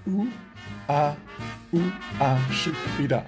A, schon wieder.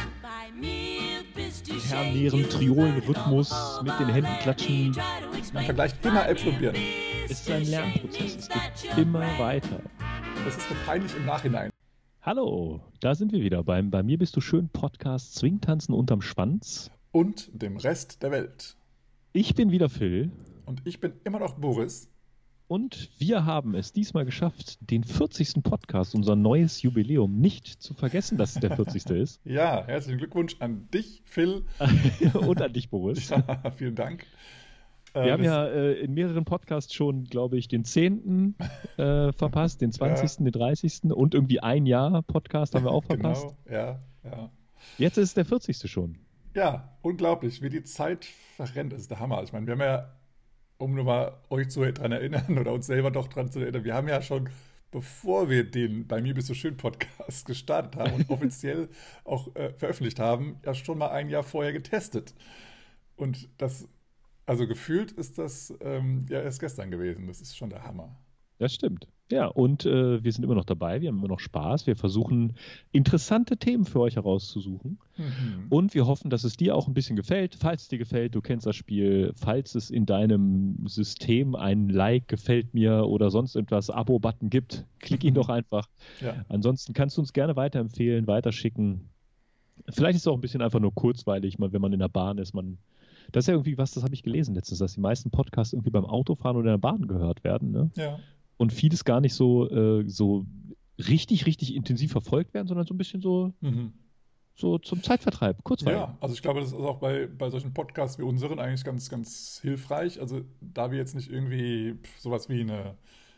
Ternieren, Triolen, Rhythmus, mit den Händen klatschen. Man vergleicht immer Äpfel und Birnen. Es ist ein Lernprozess, es geht immer weiter. Das ist so peinlich im Nachhinein. Hallo, da sind wir wieder beim Bei mir bist du schön Podcast Swingtanzen unterm Schwanz. Und dem Rest der Welt. Ich bin wieder Phil. Und ich bin immer noch Boris. Und wir haben es diesmal geschafft, den 40. Podcast, unser neues Jubiläum, nicht zu vergessen, dass es der 40. ist. Ja, herzlichen Glückwunsch an dich, Phil. Und an dich, Boris. Ja, vielen Dank. Wir haben ja in mehreren Podcasts schon, glaube ich, den 10. verpasst, den 20., ja. Den 30. und irgendwie ein Jahr Podcast haben wir auch verpasst. Genau, ja. Jetzt ist es der 40. schon. Ja, unglaublich, wie die Zeit verrennt. Das ist der Hammer. Ich meine, wir haben ja, um nur mal euch daran erinnern oder uns selber doch daran zu erinnern, wir haben ja schon, bevor wir den Bei mir bist du schön Podcast gestartet haben und offiziell auch veröffentlicht haben, ja schon mal ein Jahr vorher getestet. Und das, also gefühlt ist das ja erst gestern gewesen. Das ist schon der Hammer. Das stimmt. Ja, und wir sind immer noch dabei, wir haben immer noch Spaß. Wir versuchen, interessante Themen für euch herauszusuchen. Mhm. Und wir hoffen, dass es dir auch ein bisschen gefällt. Falls es dir gefällt, du kennst das Spiel. Falls es in deinem System ein Like, gefällt mir oder sonst etwas, Abo-Button gibt, klick ihn doch einfach. Ja. Ansonsten kannst du uns gerne weiterempfehlen, weiterschicken. Vielleicht ist es auch ein bisschen einfach nur kurzweilig, wenn man in der Bahn ist. Das ist ja irgendwie was, das habe ich gelesen letztens, dass die meisten Podcasts irgendwie beim Autofahren oder in der Bahn gehört werden. Ne? Ja. Und vieles gar nicht so richtig intensiv verfolgt werden, sondern so ein bisschen so zum Zeitvertreib, kurzweilig. Ja, also ich glaube, das ist auch bei solchen Podcasts wie unseren eigentlich ganz, ganz hilfreich. Also da wir jetzt nicht irgendwie sowas wie eine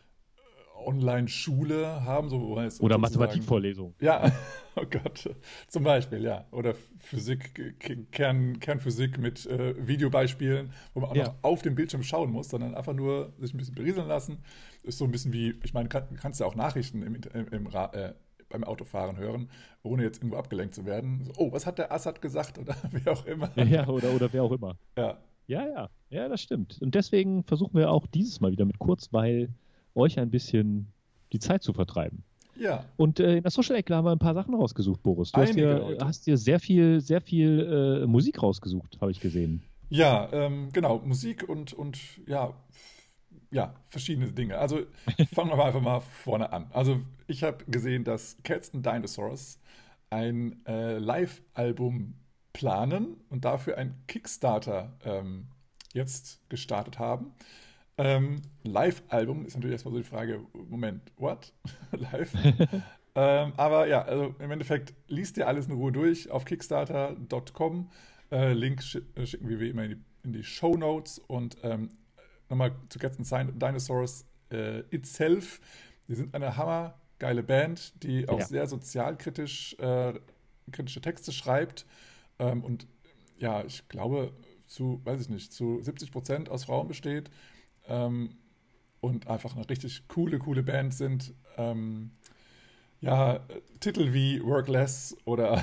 Online-Schule haben, so oder Mathematikvorlesung. Ja, oh Gott, zum Beispiel, ja. Oder Physik, Kernphysik mit Videobeispielen, wo man auch noch auf dem Bildschirm schauen muss, sondern einfach nur sich ein bisschen berieseln lassen. Ist so ein bisschen wie, ich meine, kannst ja auch Nachrichten beim Autofahren hören, ohne jetzt irgendwo abgelenkt zu werden. So, oh, was hat der Assad gesagt oder wer auch immer. Ja, oder wer auch immer. Ja, das stimmt. Und deswegen versuchen wir auch dieses Mal wieder mit Kurzweil euch ein bisschen die Zeit zu vertreiben. Ja. Und in der Social Ecke haben wir ein paar Sachen rausgesucht, Boris. Du hast dir sehr viel Musik rausgesucht, habe ich gesehen. Ja, genau. Musik und verschiedene Dinge. Also fangen wir einfach mal vorne an. Also ich habe gesehen, dass Cats and Dinosaurs ein Live-Album planen und dafür ein Kickstarter jetzt gestartet haben. Live-Album ist natürlich erstmal so die Frage, Moment, what? Live? Aber ja, also im Endeffekt liest ihr alles in Ruhe durch auf kickstarter.com. Link schicken wir wie immer in die Shownotes und nochmal zu Cats and Dinosaurs itself. Die sind eine hammergeile Band, die auch sehr sozialkritisch kritische Texte schreibt und ja, ich glaube zu 70% aus Frauen besteht. Und einfach eine richtig coole Band sind. Titel wie Work Less oder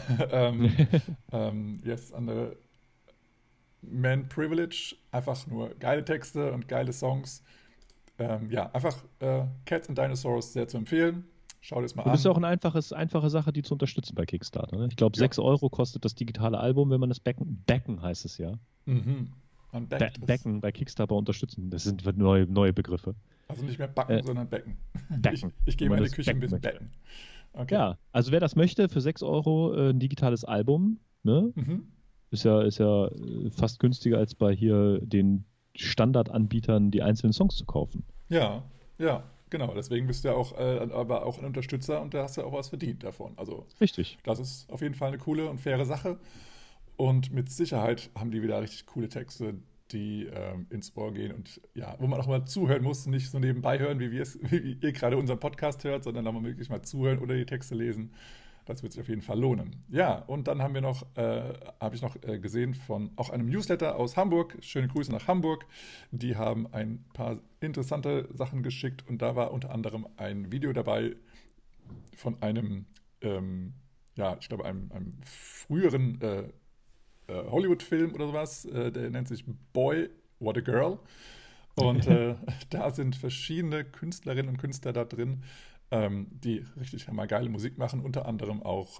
jetzt andere Man Privilege, einfach nur geile Texte und geile Songs. Einfach Cats and Dinosaurs sehr zu empfehlen. Schau das mal an. Und das ist auch eine einfache Sache, die zu unterstützen bei Kickstarter. Ne? Ich glaube, 6 € kostet das digitale Album, wenn man das backen heißt es ja. Mhm. Backen bei Kickstarter unterstützen. Das sind neue Begriffe. Also nicht mehr backen, sondern backen. Backen. Ich gehe mal in die Küche ein bisschen backen. Okay. Ja, also wer das möchte, für 6 € ein digitales Album, ne? Mhm. Ist ja fast günstiger als bei hier den Standardanbietern die einzelnen Songs zu kaufen. Ja, genau. Deswegen bist du ja auch, aber auch ein Unterstützer und da hast du ja auch was verdient davon. Also richtig. Das ist auf jeden Fall eine coole und faire Sache. Und mit Sicherheit haben die wieder richtig coole Texte, die ins Ohr gehen und ja, wo man auch mal zuhören muss, nicht so nebenbei hören, wie ihr gerade unseren Podcast hört, sondern da mal wirklich mal zuhören oder die Texte lesen. Das wird sich auf jeden Fall lohnen. Ja, und dann haben wir noch, habe ich noch gesehen von auch einem Newsletter aus Hamburg. Schöne Grüße nach Hamburg. Die haben ein paar interessante Sachen geschickt und da war unter anderem ein Video dabei von einem, ich glaube, einem früheren Hollywood-Film oder sowas. Der nennt sich Boy, What a Girl. Und da sind verschiedene Künstlerinnen und Künstler da drin, die richtig mal geile Musik machen, unter anderem auch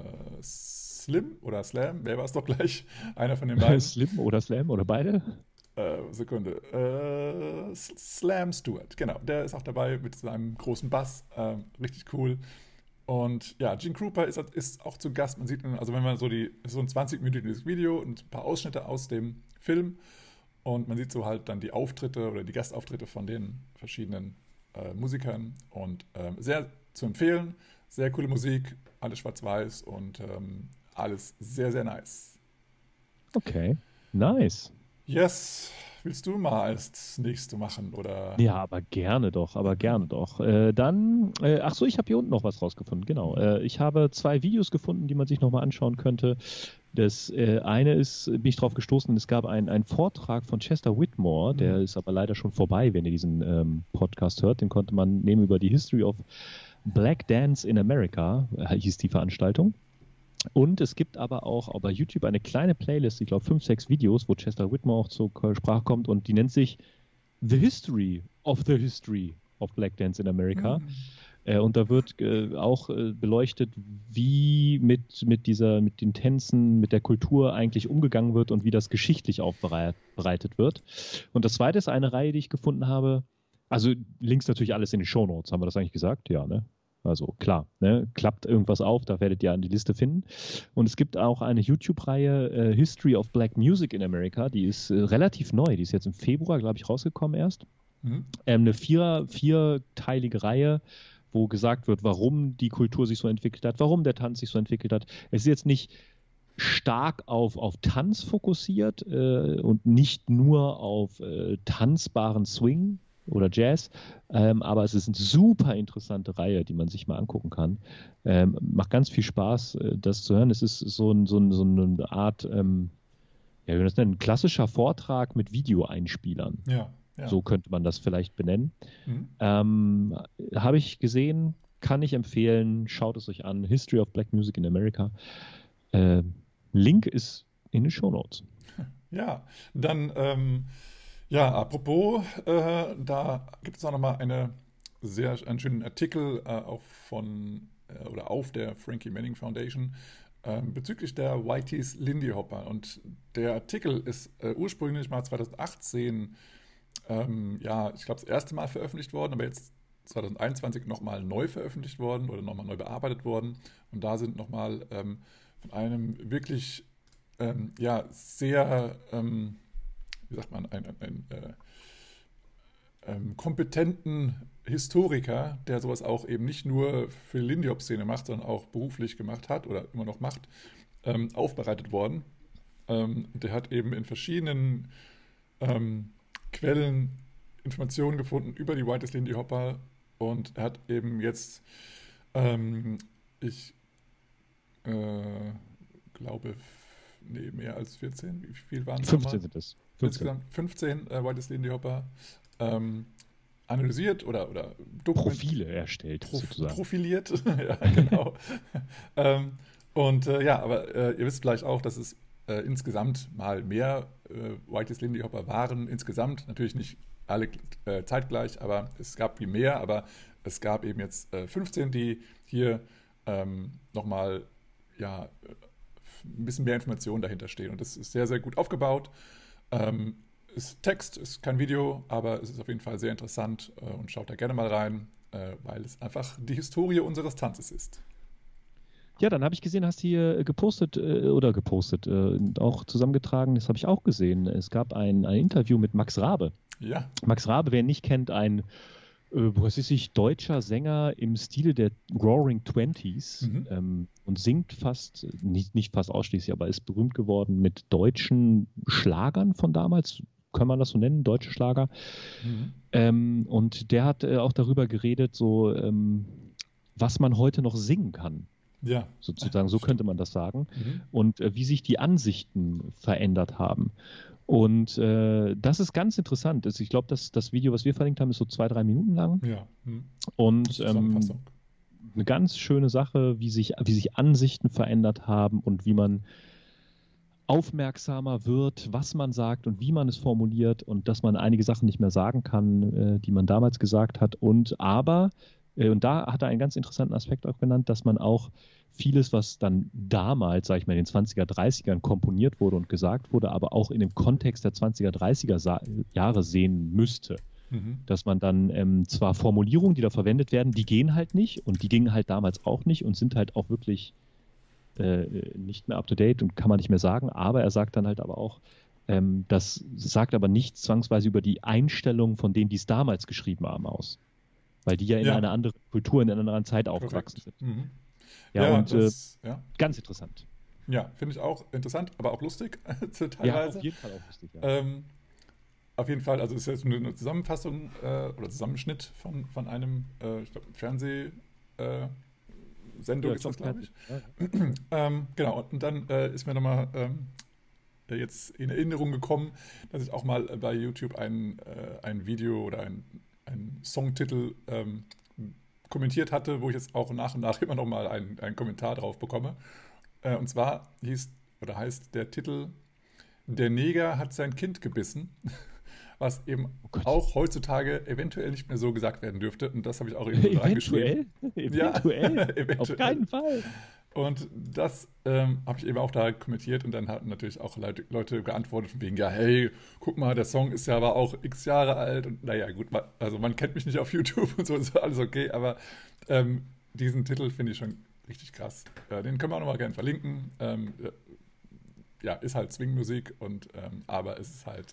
Slim oder Slam, wer war es doch gleich? Einer von den beiden. Slim oder Slam oder beide? Sekunde. Slam Stewart, genau. Der ist auch dabei mit seinem großen Bass. Richtig cool. Und ja, Gene Krupa ist auch zu Gast. Man sieht, also wenn man so ein 20-minütiges Video und ein paar Ausschnitte aus dem Film und man sieht so halt dann die Auftritte oder die Gastauftritte von den verschiedenen Musikern und sehr zu empfehlen. Sehr coole Musik, alles schwarz-weiß und alles sehr, sehr nice. Okay, nice. Yes, willst du mal als nächste machen, oder? Ja, aber gerne doch. Dann, ach so, ich habe hier unten noch was rausgefunden, genau. Ich habe 2 Videos gefunden, die man sich nochmal anschauen könnte. Das eine ist, bin ich drauf gestoßen, es gab einen Vortrag von Chester Whitmore, der ist aber leider schon vorbei, wenn ihr diesen Podcast hört. Den konnte man nehmen über die History of Black Dance in America, hieß die Veranstaltung. Und es gibt aber auch bei YouTube eine kleine Playlist, ich glaube 5, 6 Videos, wo Chester Whitmore auch zur Sprache kommt und die nennt sich The History of Black Dance in America. Und da wird auch beleuchtet, wie mit den Tänzen, mit der Kultur eigentlich umgegangen wird und wie das geschichtlich aufbereitet wird. Und das zweite ist eine Reihe, die ich gefunden habe. Also Links natürlich alles in den Shownotes, haben wir das eigentlich gesagt? Ja, ne? Also klar, ne? Klappt irgendwas auf, da werdet ihr an die Liste finden. Und es gibt auch eine YouTube-Reihe History of Black Music in America, die ist relativ neu, die ist jetzt im Februar, glaube ich, rausgekommen erst. Eine vierteilige Reihe, wo gesagt wird, warum die Kultur sich so entwickelt hat, warum der Tanz sich so entwickelt hat. Es ist jetzt nicht stark auf Tanz fokussiert und nicht nur auf tanzbaren Swing oder Jazz, aber es ist eine super interessante Reihe, die man sich mal angucken kann. Macht ganz viel Spaß, das zu hören. Es ist so eine Art, ja, wie wir das nennen, ein klassischer Vortrag mit Videoeinspielern. Ja. So könnte man das vielleicht benennen. Habe ich gesehen, kann ich empfehlen, schaut es euch an. History of Black Music in America. Link ist in den Shownotes. Ja, dann apropos, da gibt es auch nochmal einen schönen Artikel auf der Frankie Manning Foundation bezüglich der Whiteys Lindy Hopper. Und der Artikel ist ursprünglich mal 2018, ich glaube, das erste Mal veröffentlicht worden, aber jetzt 2021 nochmal neu veröffentlicht worden oder nochmal neu bearbeitet worden. Und da sind nochmal von einem wirklich sehr wie sagt man, kompetenten Historiker, der sowas auch eben nicht nur für die Lindy Hop-Szene macht, sondern auch beruflich gemacht hat oder immer noch macht, aufbereitet worden. Der hat eben in verschiedenen Quellen Informationen gefunden über die Whiteys Lindy Hopper und er hat eben jetzt, ich glaube, mehr als 14, wie viel waren es? 15 sind es. Insgesamt 15 Whiteys Lindy Hopper analysiert oder Profile erstellt, sozusagen. Profiliert, ja, genau. Aber ihr wisst vielleicht auch, dass es insgesamt mal mehr Whiteys Lindy Hopper waren. Insgesamt natürlich nicht alle zeitgleich, aber es gab viel mehr. Aber es gab eben jetzt 15, die hier nochmal ein bisschen mehr Informationen dahinter stehen. Und das ist sehr, sehr gut aufgebaut. Ist Text, ist kein Video, aber es ist auf jeden Fall sehr interessant und schaut da gerne mal rein, weil es einfach die Historie unseres Tanzes ist. Ja, dann habe ich gesehen, hast hier gepostet, auch zusammengetragen, das habe ich auch gesehen. Es gab ein Interview mit Max Rabe. Ja. Max Rabe, wer ihn nicht kennt, ein deutscher Sänger im Stile der Roaring Twenties und singt fast, nicht fast ausschließlich, aber ist berühmt geworden mit deutschen Schlagern von damals, kann man das so nennen, deutsche Schlager. Und der hat auch darüber geredet, so was man heute noch singen kann. Ja. Sozusagen, so könnte man das sagen. Und wie sich die Ansichten verändert haben. Und das ist ganz interessant. Ich glaube, das Video, was wir verlinkt haben, ist so 2-3 Minuten lang. Ja. Und eine ganz schöne Sache, wie sich Ansichten verändert haben und wie man aufmerksamer wird, was man sagt und wie man es formuliert und dass man einige Sachen nicht mehr sagen kann, die man damals gesagt hat. Aber Und da hat er einen ganz interessanten Aspekt auch genannt, dass man auch vieles, was dann damals, sag ich mal, in den 20er, 30ern komponiert wurde und gesagt wurde, aber auch in dem Kontext der 20er, 30er Jahre sehen müsste. Dass man dann zwar Formulierungen, die da verwendet werden, die gehen halt nicht und die gingen halt damals auch nicht und sind halt auch wirklich nicht mehr up to date und kann man nicht mehr sagen, aber er sagt dann halt aber auch, das sagt aber nicht zwangsweise über die Einstellung von denen, die es damals geschrieben haben, aus. Weil die ja in einer anderen Kultur, in einer anderen Zeit aufgewachsen sind. Ja, und ganz interessant. Ja, finde ich auch interessant, aber auch lustig teilweise. Ja, auf jeden Fall auch lustig, ja. Auf jeden Fall, also ist jetzt eine Zusammenfassung oder Zusammenschnitt von einem, ich glaube, Fernsehsendung ist das, glaube ich. Ja. Genau, und dann ist mir nochmal jetzt in Erinnerung gekommen, dass ich auch mal bei YouTube ein Video oder ein Songtitel kommentiert hatte, wo ich jetzt auch nach und nach immer noch mal einen Kommentar drauf bekomme. Und zwar heißt der Titel Der Neger hat sein Kind gebissen, was eben auch heutzutage eventuell nicht mehr so gesagt werden dürfte. Und das habe ich auch eben reingeschrieben. Eventuell? Eventuell? Auf keinen Fall. Und das habe ich eben auch da kommentiert und dann hatten natürlich auch Leute geantwortet von wegen, ja, hey, guck mal, der Song ist ja aber auch x Jahre alt und naja, gut, also man kennt mich nicht auf YouTube und so, ist alles okay, aber diesen Titel finde ich schon richtig krass. Den können wir auch nochmal gerne verlinken. Ja, ist halt Swing-Musik aber es ist halt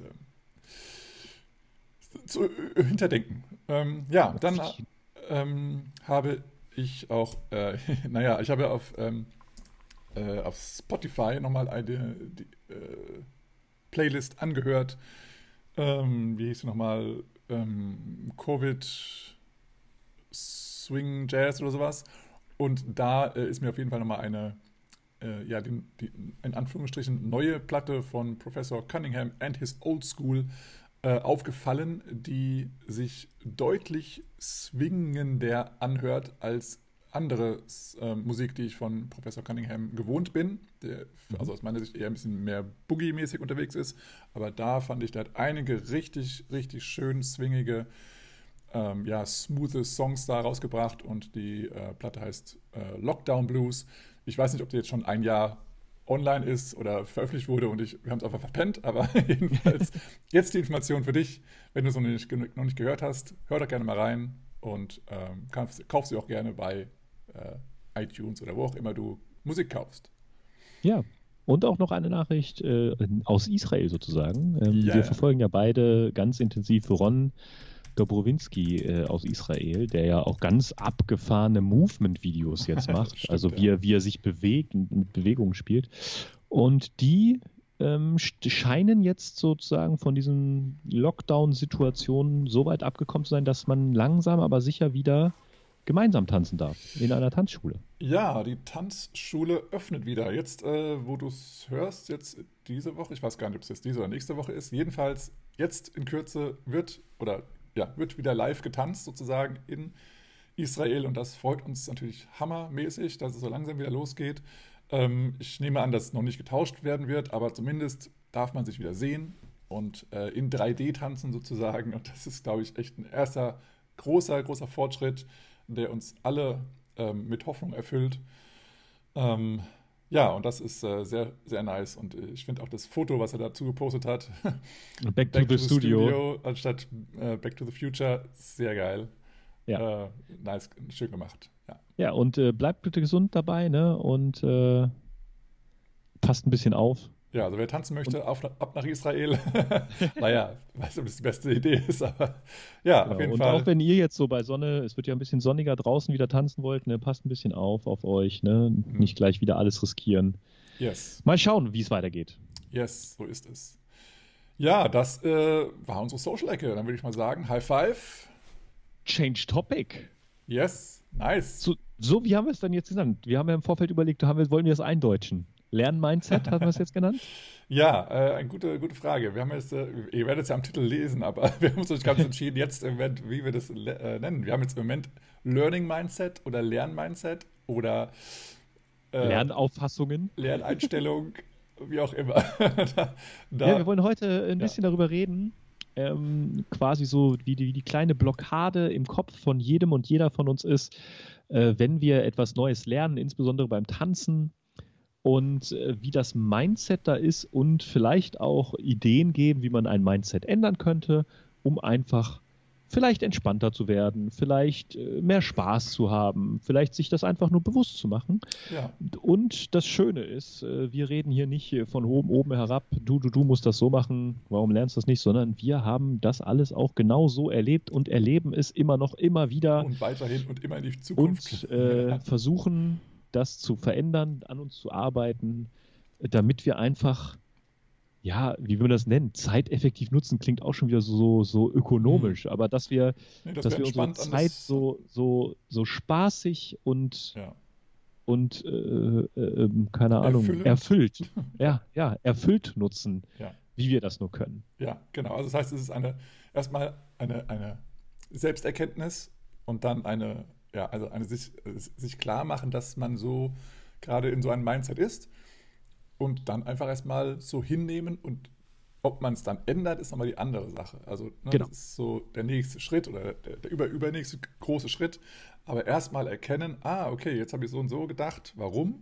zu hinterdenken. Ja, dann habe ich auch, ich habe auf Spotify nochmal eine Playlist angehört. Wie hieß sie nochmal? Covid Swing Jazz oder sowas. Und da ist mir auf jeden Fall nochmal eine, in Anführungsstrichen, neue Platte von Professor Cunningham and his Old School aufgefallen, die sich deutlich swingender anhört als andere Musik, die ich von Professor Cunningham gewohnt bin, der also aus meiner Sicht eher ein bisschen mehr Boogie-mäßig unterwegs ist, aber da fand ich, der hat einige richtig, richtig schön swingige, smooth Songs da rausgebracht und die Platte heißt Lockdown Blues. Ich weiß nicht, ob die jetzt schon ein Jahr online ist oder veröffentlicht wurde und wir haben es einfach verpennt, aber jedenfalls jetzt die Information für dich, wenn du es noch nicht gehört hast, hör doch gerne mal rein und kauf sie auch gerne bei iTunes oder wo auch immer du Musik kaufst. Ja, und auch noch eine Nachricht aus Israel sozusagen. Wir verfolgen ja beide ganz intensiv Ron Dobrowinski aus Israel, der ja auch ganz abgefahrene Movement-Videos jetzt macht. Stimmt, also wie er sich bewegt und mit Bewegungen spielt. Und die scheinen jetzt sozusagen von diesen Lockdown-Situationen so weit abgekommen zu sein, dass man langsam aber sicher wieder gemeinsam tanzen darf in einer Tanzschule. Ja, die Tanzschule öffnet wieder. Jetzt, wo du es hörst, jetzt diese Woche, ich weiß gar nicht, ob es jetzt diese oder nächste Woche ist, jedenfalls jetzt in Kürze wird wieder live getanzt sozusagen in Israel und das freut uns natürlich hammermäßig, dass es so langsam wieder losgeht. Ich nehme an, dass es noch nicht getauscht werden wird, aber zumindest darf man sich wieder sehen und in 3D tanzen sozusagen und das ist, glaube ich, echt ein erster großer, großer Fortschritt, der uns alle mit Hoffnung erfüllt. Ja, und das ist sehr, sehr nice. Und ich finde auch das Foto, was er dazu gepostet hat, Back to the Studio anstatt Back to the Future, sehr geil. Ja. Nice, schön gemacht. Ja, und bleibt bitte gesund dabei, ne? Und passt ein bisschen auf. Ja, also wer tanzen möchte, ab nach Israel. Naja, ich weiß nicht, ob das die beste Idee ist, aber ja, auf jeden Fall. Und auch wenn ihr jetzt so bei Sonne, es wird ja ein bisschen sonniger draußen wieder tanzen wollt, ne, passt ein bisschen auf euch, ne? Nicht gleich wieder alles riskieren. Yes. Mal schauen, wie es weitergeht. Yes, so ist es. Ja, das war unsere Social-Ecke. Dann würde ich mal sagen, High Five. Change Topic. Yes, nice. So, wie haben wir es dann jetzt genannt? Wir haben ja im Vorfeld überlegt, wollen wir das eindeutschen? Lern-Mindset, haben wir es jetzt genannt? Ja, eine gute Frage. Wir haben jetzt, ihr werdet es ja am Titel lesen, aber wir haben uns nicht ganz entschieden, jetzt im Moment, wie wir das nennen. Wir haben jetzt im Moment Learning-Mindset oder Lern-Mindset oder Lernauffassungen. Lerneinstellung, wie auch immer. Ja, wir wollen heute ein bisschen darüber reden, quasi so wie die kleine Blockade im Kopf von jedem und jeder von uns ist, wenn wir etwas Neues lernen, insbesondere beim Tanzen und wie das Mindset da ist und vielleicht auch Ideen geben, wie man ein Mindset ändern könnte, um einfach vielleicht entspannter zu werden, vielleicht mehr Spaß zu haben, vielleicht sich das einfach nur bewusst zu machen. Ja. Und das Schöne ist, wir reden hier nicht von oben herab, du musst das so machen, warum lernst du das nicht, sondern wir haben das alles auch genau so erlebt und erleben es immer wieder. Und weiterhin und immer in die Zukunft. Und versuchen, das zu verändern, an uns zu arbeiten, damit wir einfach, ja, wie wir das nennen, zeiteffektiv nutzen, klingt auch schon wieder so ökonomisch, aber dass wir unsere Zeit so spaßig und keine Ahnung, erfüllt nutzen, wie wir das nur können. Ja, genau. Also das heißt, es ist erstmal eine Selbsterkenntnis und dann eine sich klar machen, dass man so gerade in so einem Mindset ist. Und dann einfach erstmal so hinnehmen und ob man es dann ändert, ist nochmal die andere Sache. Also genau. Das ist so der nächste Schritt oder der übernächste große Schritt. Aber erstmal erkennen, okay, jetzt habe ich so und so gedacht, warum?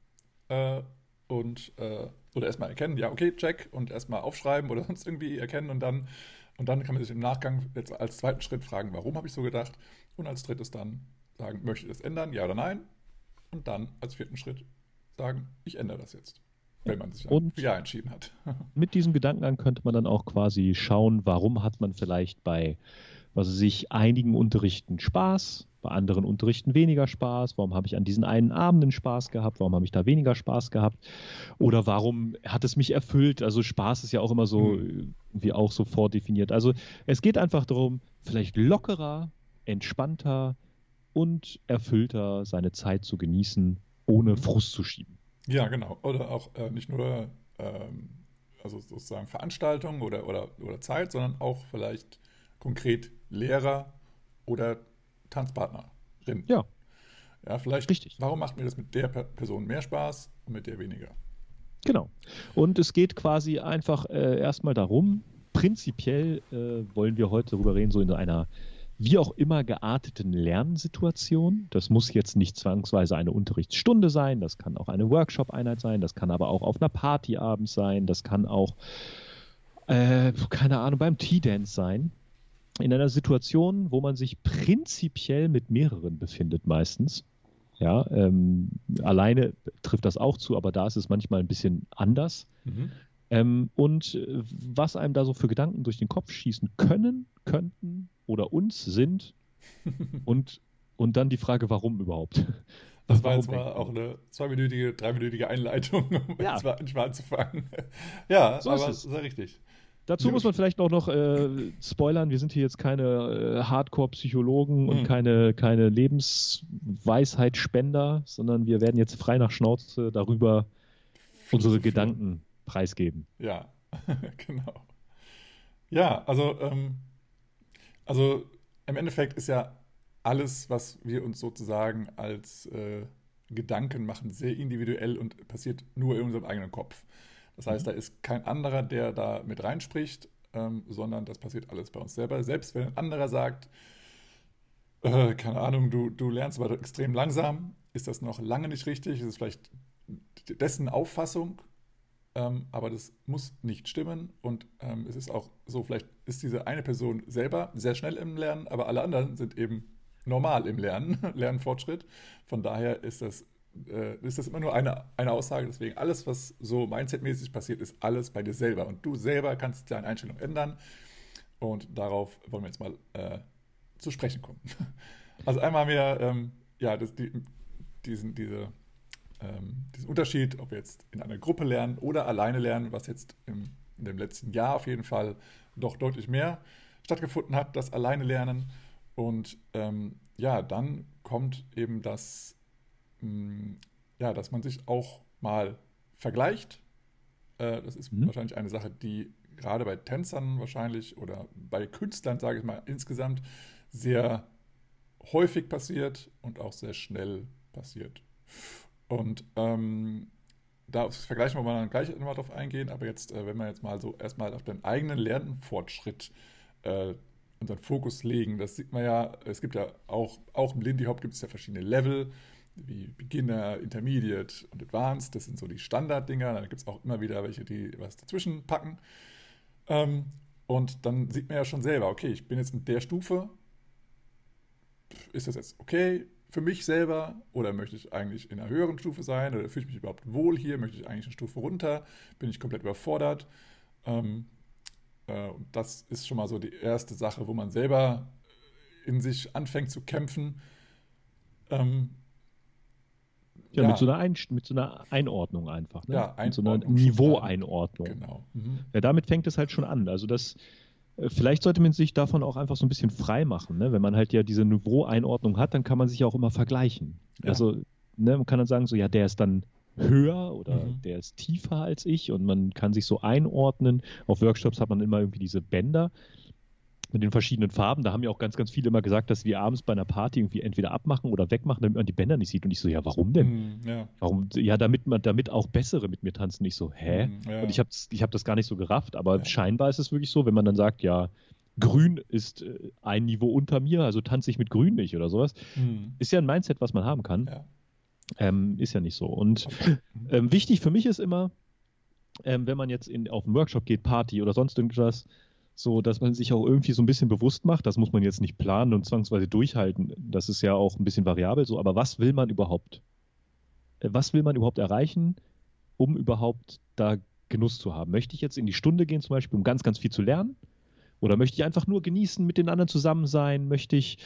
Oder erstmal erkennen, ja, okay, check und erstmal aufschreiben oder sonst irgendwie erkennen und dann kann man sich im Nachgang jetzt als zweiten Schritt fragen, warum habe ich so gedacht? Und als drittes dann sagen, möchte ich das ändern, ja oder nein? Und dann als vierten Schritt sagen, ich ändere das jetzt. Wenn man sich für Ja entschieden hat. Mit diesem Gedankengang könnte man dann auch quasi schauen, warum hat man vielleicht bei einigen Unterrichten Spaß, bei anderen Unterrichten weniger Spaß, warum habe ich an diesen einen Abenden Spaß gehabt, warum habe ich da weniger Spaß gehabt oder warum hat es mich erfüllt, also Spaß ist ja auch immer so wie auch so vordefiniert. Also es geht einfach darum, vielleicht lockerer, entspannter und erfüllter seine Zeit zu genießen, ohne Frust zu schieben. Ja, genau. Oder auch nicht nur also sozusagen Veranstaltungen oder Zeit, sondern auch vielleicht konkret Lehrer oder Tanzpartnerin. Ja. Ja, vielleicht. Richtig. Warum macht mir das mit der Person mehr Spaß und mit der weniger? Genau. Und es geht quasi einfach erstmal darum, prinzipiell wollen wir heute darüber reden, so in einer wie auch immer gearteten Lernsituation. Das muss jetzt nicht zwangsweise eine Unterrichtsstunde sein, das kann auch eine Workshop-Einheit sein, das kann aber auch auf einer Party abends sein, das kann auch, keine Ahnung, beim Tea-Dance sein. In einer Situation, wo man sich prinzipiell mit mehreren befindet meistens. Ja, alleine trifft das auch zu, aber da ist es manchmal ein bisschen anders. Und was einem da so für Gedanken durch den Kopf schießen könnten oder uns sind und dann die Frage, warum überhaupt? Das war jetzt mal auch eine 2-minütige, 3-minütige Einleitung, um jetzt mal anzufangen. Ja, so aber ist ja richtig. Dazu muss man vielleicht auch noch spoilern, wir sind hier jetzt keine Hardcore-Psychologen und keine Lebensweisheitsspender, sondern wir werden jetzt frei nach Schnauze darüber unsere Gedanken preisgeben. Ja, genau. Ja, also im Endeffekt ist ja alles, was wir uns sozusagen als Gedanken machen, sehr individuell und passiert nur in unserem eigenen Kopf. Das heißt, da ist kein anderer, der da mit reinspricht, sondern das passiert alles bei uns selber. Selbst wenn ein anderer sagt, keine Ahnung, du lernst aber extrem langsam, ist das noch lange nicht richtig. Es ist vielleicht dessen Auffassung, aber das muss nicht stimmen. Und es ist auch so, vielleicht ist diese eine Person selber sehr schnell im Lernen, aber alle anderen sind eben normal im Lernfortschritt. Von daher ist das immer nur eine Aussage. Deswegen alles, was so mindsetmäßig passiert, ist alles bei dir selber. Und du selber kannst deine Einstellung ändern. Und darauf wollen wir jetzt mal zu sprechen kommen. Also einmal haben wir diesen Unterschied, ob wir jetzt in einer Gruppe lernen oder alleine lernen, was jetzt in dem letzten Jahr auf jeden Fall doch deutlich mehr stattgefunden hat, das alleine lernen. Und dann kommt eben das, dass man sich auch mal vergleicht. Das ist wahrscheinlich eine Sache, die gerade bei Tänzern wahrscheinlich oder bei Künstlern, sage ich mal, insgesamt sehr häufig passiert und auch sehr schnell passiert. Und da vergleichen wir dann gleich nochmal drauf eingehen, aber jetzt, wenn wir jetzt mal so erstmal auf den eigenen Lernfortschritt unseren Fokus legen, das sieht man ja, es gibt ja auch im Lindy Hop gibt es ja verschiedene Level, wie Beginner, Intermediate und Advanced, das sind so die Standarddinger, dann gibt es auch immer wieder welche, die was dazwischen packen. Und dann sieht man ja schon selber, okay, ich bin jetzt in der Stufe, ist das jetzt okay für mich selber oder möchte ich eigentlich in einer höheren Stufe sein oder fühle ich mich überhaupt wohl hier, möchte ich eigentlich eine Stufe runter, bin ich komplett überfordert. Und das ist schon mal so die erste Sache, wo man selber in sich anfängt zu kämpfen. Ja, mit so einer Einordnung einfach. Ne? Ja, mit so einer Niveaueinordnung. Genau. Mhm. Ja, damit fängt es halt schon an. Also vielleicht sollte man sich davon auch einfach so ein bisschen frei machen. Ne? Wenn man halt ja diese Niveaueinordnung hat, dann kann man sich auch immer vergleichen. Ja. Also man kann dann sagen, so ja, der ist dann höher oder der ist tiefer als ich und man kann sich so einordnen. Auf Workshops hat man immer irgendwie diese Bänder mit den verschiedenen Farben. Da haben ja auch ganz, ganz viele immer gesagt, dass wir abends bei einer Party irgendwie entweder abmachen oder wegmachen, damit man die Bänder nicht sieht. Und ich so, ja, warum denn? Ja. Warum? Ja, damit auch Bessere mit mir tanzen. Ich so, hä? Ja. Und ich hab das gar nicht so gerafft, aber scheinbar ist es wirklich so, wenn man dann sagt, ja, Grün ist ein Niveau unter mir, also tanze ich mit Grün nicht oder sowas. Ist ja ein Mindset, was man haben kann. Ja. Ist ja nicht so. Und wichtig für mich ist immer, wenn man jetzt auf einen Workshop geht, Party oder sonst irgendwas, so, dass man sich auch irgendwie so ein bisschen bewusst macht, das muss man jetzt nicht planen und zwangsweise durchhalten, das ist ja auch ein bisschen variabel so, aber was will man überhaupt erreichen, um überhaupt da Genuss zu haben? Möchte ich jetzt in die Stunde gehen zum Beispiel, um ganz, ganz viel zu lernen? Oder möchte ich einfach nur genießen, mit den anderen zusammen sein? Möchte ich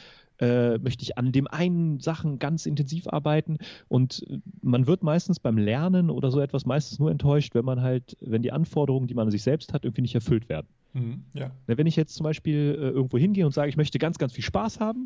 an dem einen Sachen ganz intensiv arbeiten? Und man wird meistens beim Lernen oder so etwas meistens nur enttäuscht, wenn die Anforderungen, die man an sich selbst hat, irgendwie nicht erfüllt werden. Ja. Wenn ich jetzt zum Beispiel irgendwo hingehe und sage, ich möchte ganz, ganz viel Spaß haben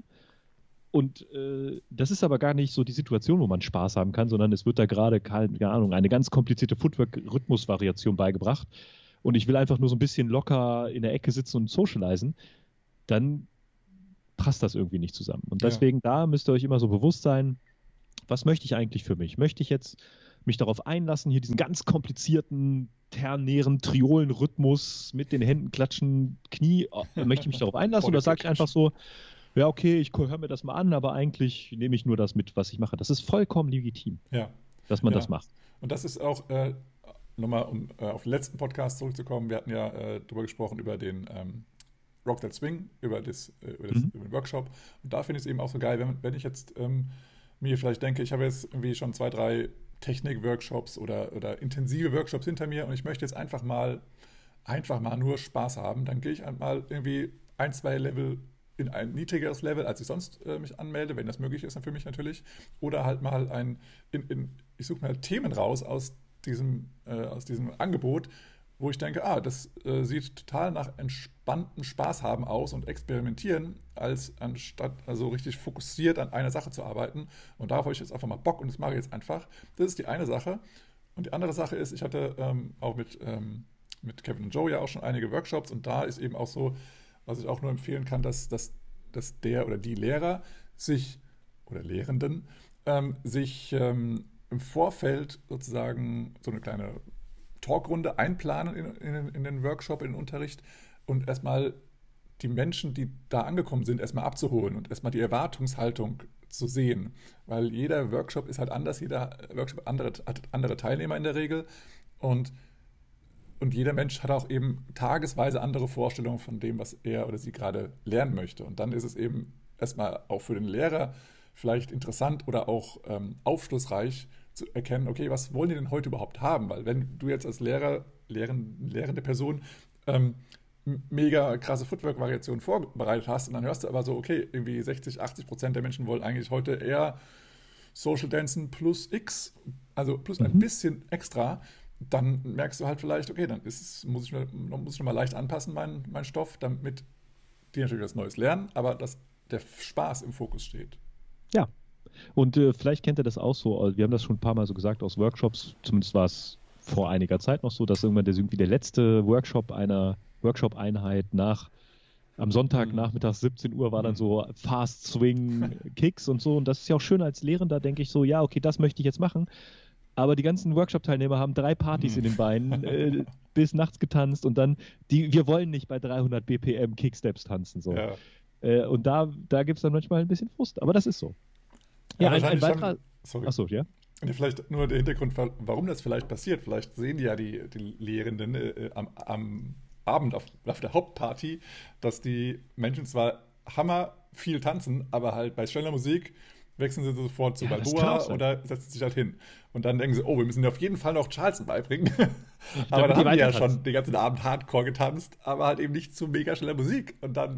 und das ist aber gar nicht so die Situation, wo man Spaß haben kann, sondern es wird da gerade, keine Ahnung, eine ganz komplizierte Footwork-Rhythmusvariation beigebracht und ich will einfach nur so ein bisschen locker in der Ecke sitzen und socialisen, dann passt das irgendwie nicht zusammen. Und deswegen da müsst ihr euch immer so bewusst sein, was möchte ich eigentlich für mich? Möchte ich jetzt mich darauf einlassen, hier diesen ganz komplizierten, ternären Triolenrhythmus mit den Händen klatschen, Knie, möchte ich mich darauf einlassen oder sage ich einfach so, ja okay, ich höre mir das mal an, aber eigentlich nehme ich nur das mit, was ich mache. Das ist vollkommen legitim, dass man das macht. Und das ist auch, nochmal um auf den letzten Podcast zurückzukommen, wir hatten ja darüber gesprochen, über den Rock That Swing, über den Workshop. Und da finde ich es eben auch so geil, wenn ich jetzt mir vielleicht denke, ich habe jetzt irgendwie schon 2, 3 Technik-Workshops oder intensive Workshops hinter mir und ich möchte jetzt einfach mal nur Spaß haben, dann gehe ich mal irgendwie 1, 2 Level in ein niedrigeres Level, als ich sonst mich anmelde, wenn das möglich ist, dann für mich natürlich. Oder halt mal ich suche mir Themen raus aus diesem Angebot, wo ich denke, das sieht total nach entspanntem Spaß haben aus und experimentieren, anstatt also richtig fokussiert an einer Sache zu arbeiten. Und darauf habe ich jetzt einfach mal Bock und das mache ich jetzt einfach. Das ist die eine Sache. Und die andere Sache ist, ich hatte auch mit Kevin und Joe ja auch schon einige Workshops und da ist eben auch so, was ich auch nur empfehlen kann, dass der oder die Lehrer oder Lehrenden sich im Vorfeld sozusagen so eine kleine Talkrunde einplanen in den Workshop, in den Unterricht und erstmal die Menschen, die da angekommen sind, erstmal abzuholen und erstmal die Erwartungshaltung zu sehen. Weil jeder Workshop ist halt anders, jeder Workshop hat andere Teilnehmer in der Regel und jeder Mensch hat auch eben tagesweise andere Vorstellungen von dem, was er oder sie gerade lernen möchte. Und dann ist es eben erstmal auch für den Lehrer vielleicht interessant oder auch aufschlussreich zu erkennen, okay, was wollen die denn heute überhaupt haben? Weil wenn du jetzt als lehrende Person mega krasse Footwork-Variationen vorbereitet hast und dann hörst du aber so, okay, irgendwie 60-80% der Menschen wollen eigentlich heute eher Social Dancen plus X, also plus ein bisschen extra, dann merkst du halt vielleicht, okay, dann muss ich noch mal leicht anpassen, mein Stoff, damit die natürlich was Neues lernen, aber dass der Spaß im Fokus steht. Ja, und vielleicht kennt ihr das auch so, wir haben das schon ein paar Mal so gesagt aus Workshops, zumindest war es vor einiger Zeit noch so, dass irgendwann der letzte Workshop einer Workshop-Einheit am Sonntagnachmittag 17 Uhr war dann so Fast Swing Kicks und so und das ist ja auch schön als Lehrender, denke ich so, ja, okay, das möchte ich jetzt machen. aber die ganzen Workshop-Teilnehmer haben 3 Partys in den Beinen, bis nachts getanzt und dann, wir wollen nicht bei 300 BPM Kicksteps tanzen. So. Ja. Und da gibt es dann manchmal ein bisschen Frust, aber das ist so. Ja, ein weiterer... Achso, ja? Vielleicht nur der Hintergrund, warum das vielleicht passiert. Vielleicht sehen ja die Lehrenden am Abend auf der Hauptparty, dass die Menschen zwar hammer viel tanzen, aber halt bei schneller Musik wechseln sie sofort zu Balboa oder setzen sich halt hin. Und dann denken sie, wir müssen dir auf jeden Fall noch Charleston beibringen. Aber dann haben die ja schon den ganzen Abend Hardcore getanzt, aber halt eben nicht zu mega schneller Musik. Und dann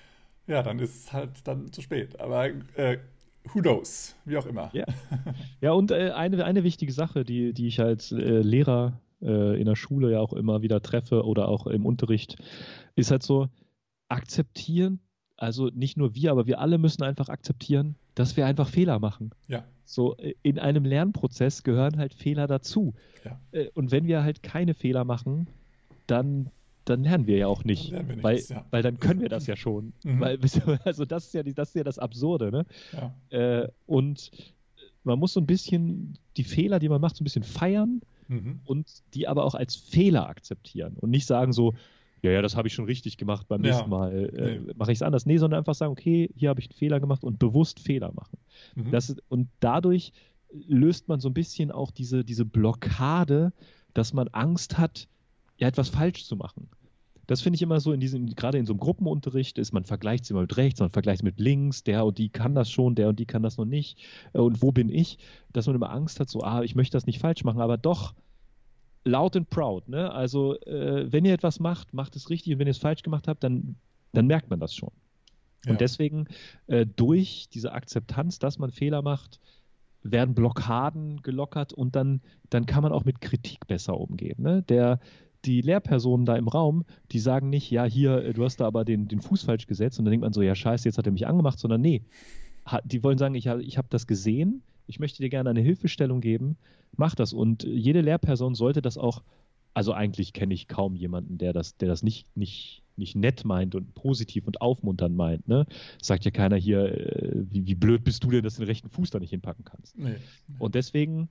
ist es halt dann zu spät. Aber who knows? Wie auch immer. Ja, und eine wichtige Sache, die ich als Lehrer in der Schule ja auch immer wieder treffe oder auch im Unterricht, ist halt so, akzeptieren, also nicht nur wir, aber wir alle müssen einfach akzeptieren, dass wir einfach Fehler machen. Ja. So, in einem Lernprozess gehören halt Fehler dazu. Ja. Und wenn wir halt keine Fehler machen, dann lernen wir ja auch nicht. Weil dann können wir das ja schon. Also das ist ja das Absurde, ne? Ja. Und man muss so ein bisschen die Fehler, die man macht, so ein bisschen feiern und die aber auch als Fehler akzeptieren und nicht sagen so, ja, das habe ich schon richtig gemacht, beim nächsten Mal mache ich es anders. Nee, sondern einfach sagen, okay, hier habe ich einen Fehler gemacht und bewusst Fehler machen. Und dadurch löst man so ein bisschen auch diese Blockade, dass man Angst hat, ja, etwas falsch zu machen. Das finde ich immer so, gerade in so einem Gruppenunterricht man vergleicht es immer mit rechts, man vergleicht es mit links, der und die kann das schon, der und die kann das noch nicht. Und wo bin ich? Dass man immer Angst hat, so, ich möchte das nicht falsch machen, aber doch loud and proud, ne? Also, wenn ihr etwas macht es richtig und wenn ihr es falsch gemacht habt, dann merkt man das schon. Ja. Und deswegen, durch diese Akzeptanz, dass man Fehler macht, werden Blockaden gelockert und dann kann man auch mit Kritik besser umgehen, ne? Die Lehrpersonen da im Raum, die sagen nicht, ja, hier, du hast da aber den Fuß falsch gesetzt und dann denkt man so, ja, scheiße, jetzt hat er mich angemacht, sondern nee, die wollen sagen, ich habe das gesehen, ich möchte dir gerne eine Hilfestellung geben, mach das. Und jede Lehrperson sollte das auch, also eigentlich kenne ich kaum jemanden, der das nicht nett meint und positiv und aufmunternd meint, ne? Sagt ja keiner hier, wie blöd bist du denn, dass du den rechten Fuß da nicht hinpacken kannst. Nee. Und deswegen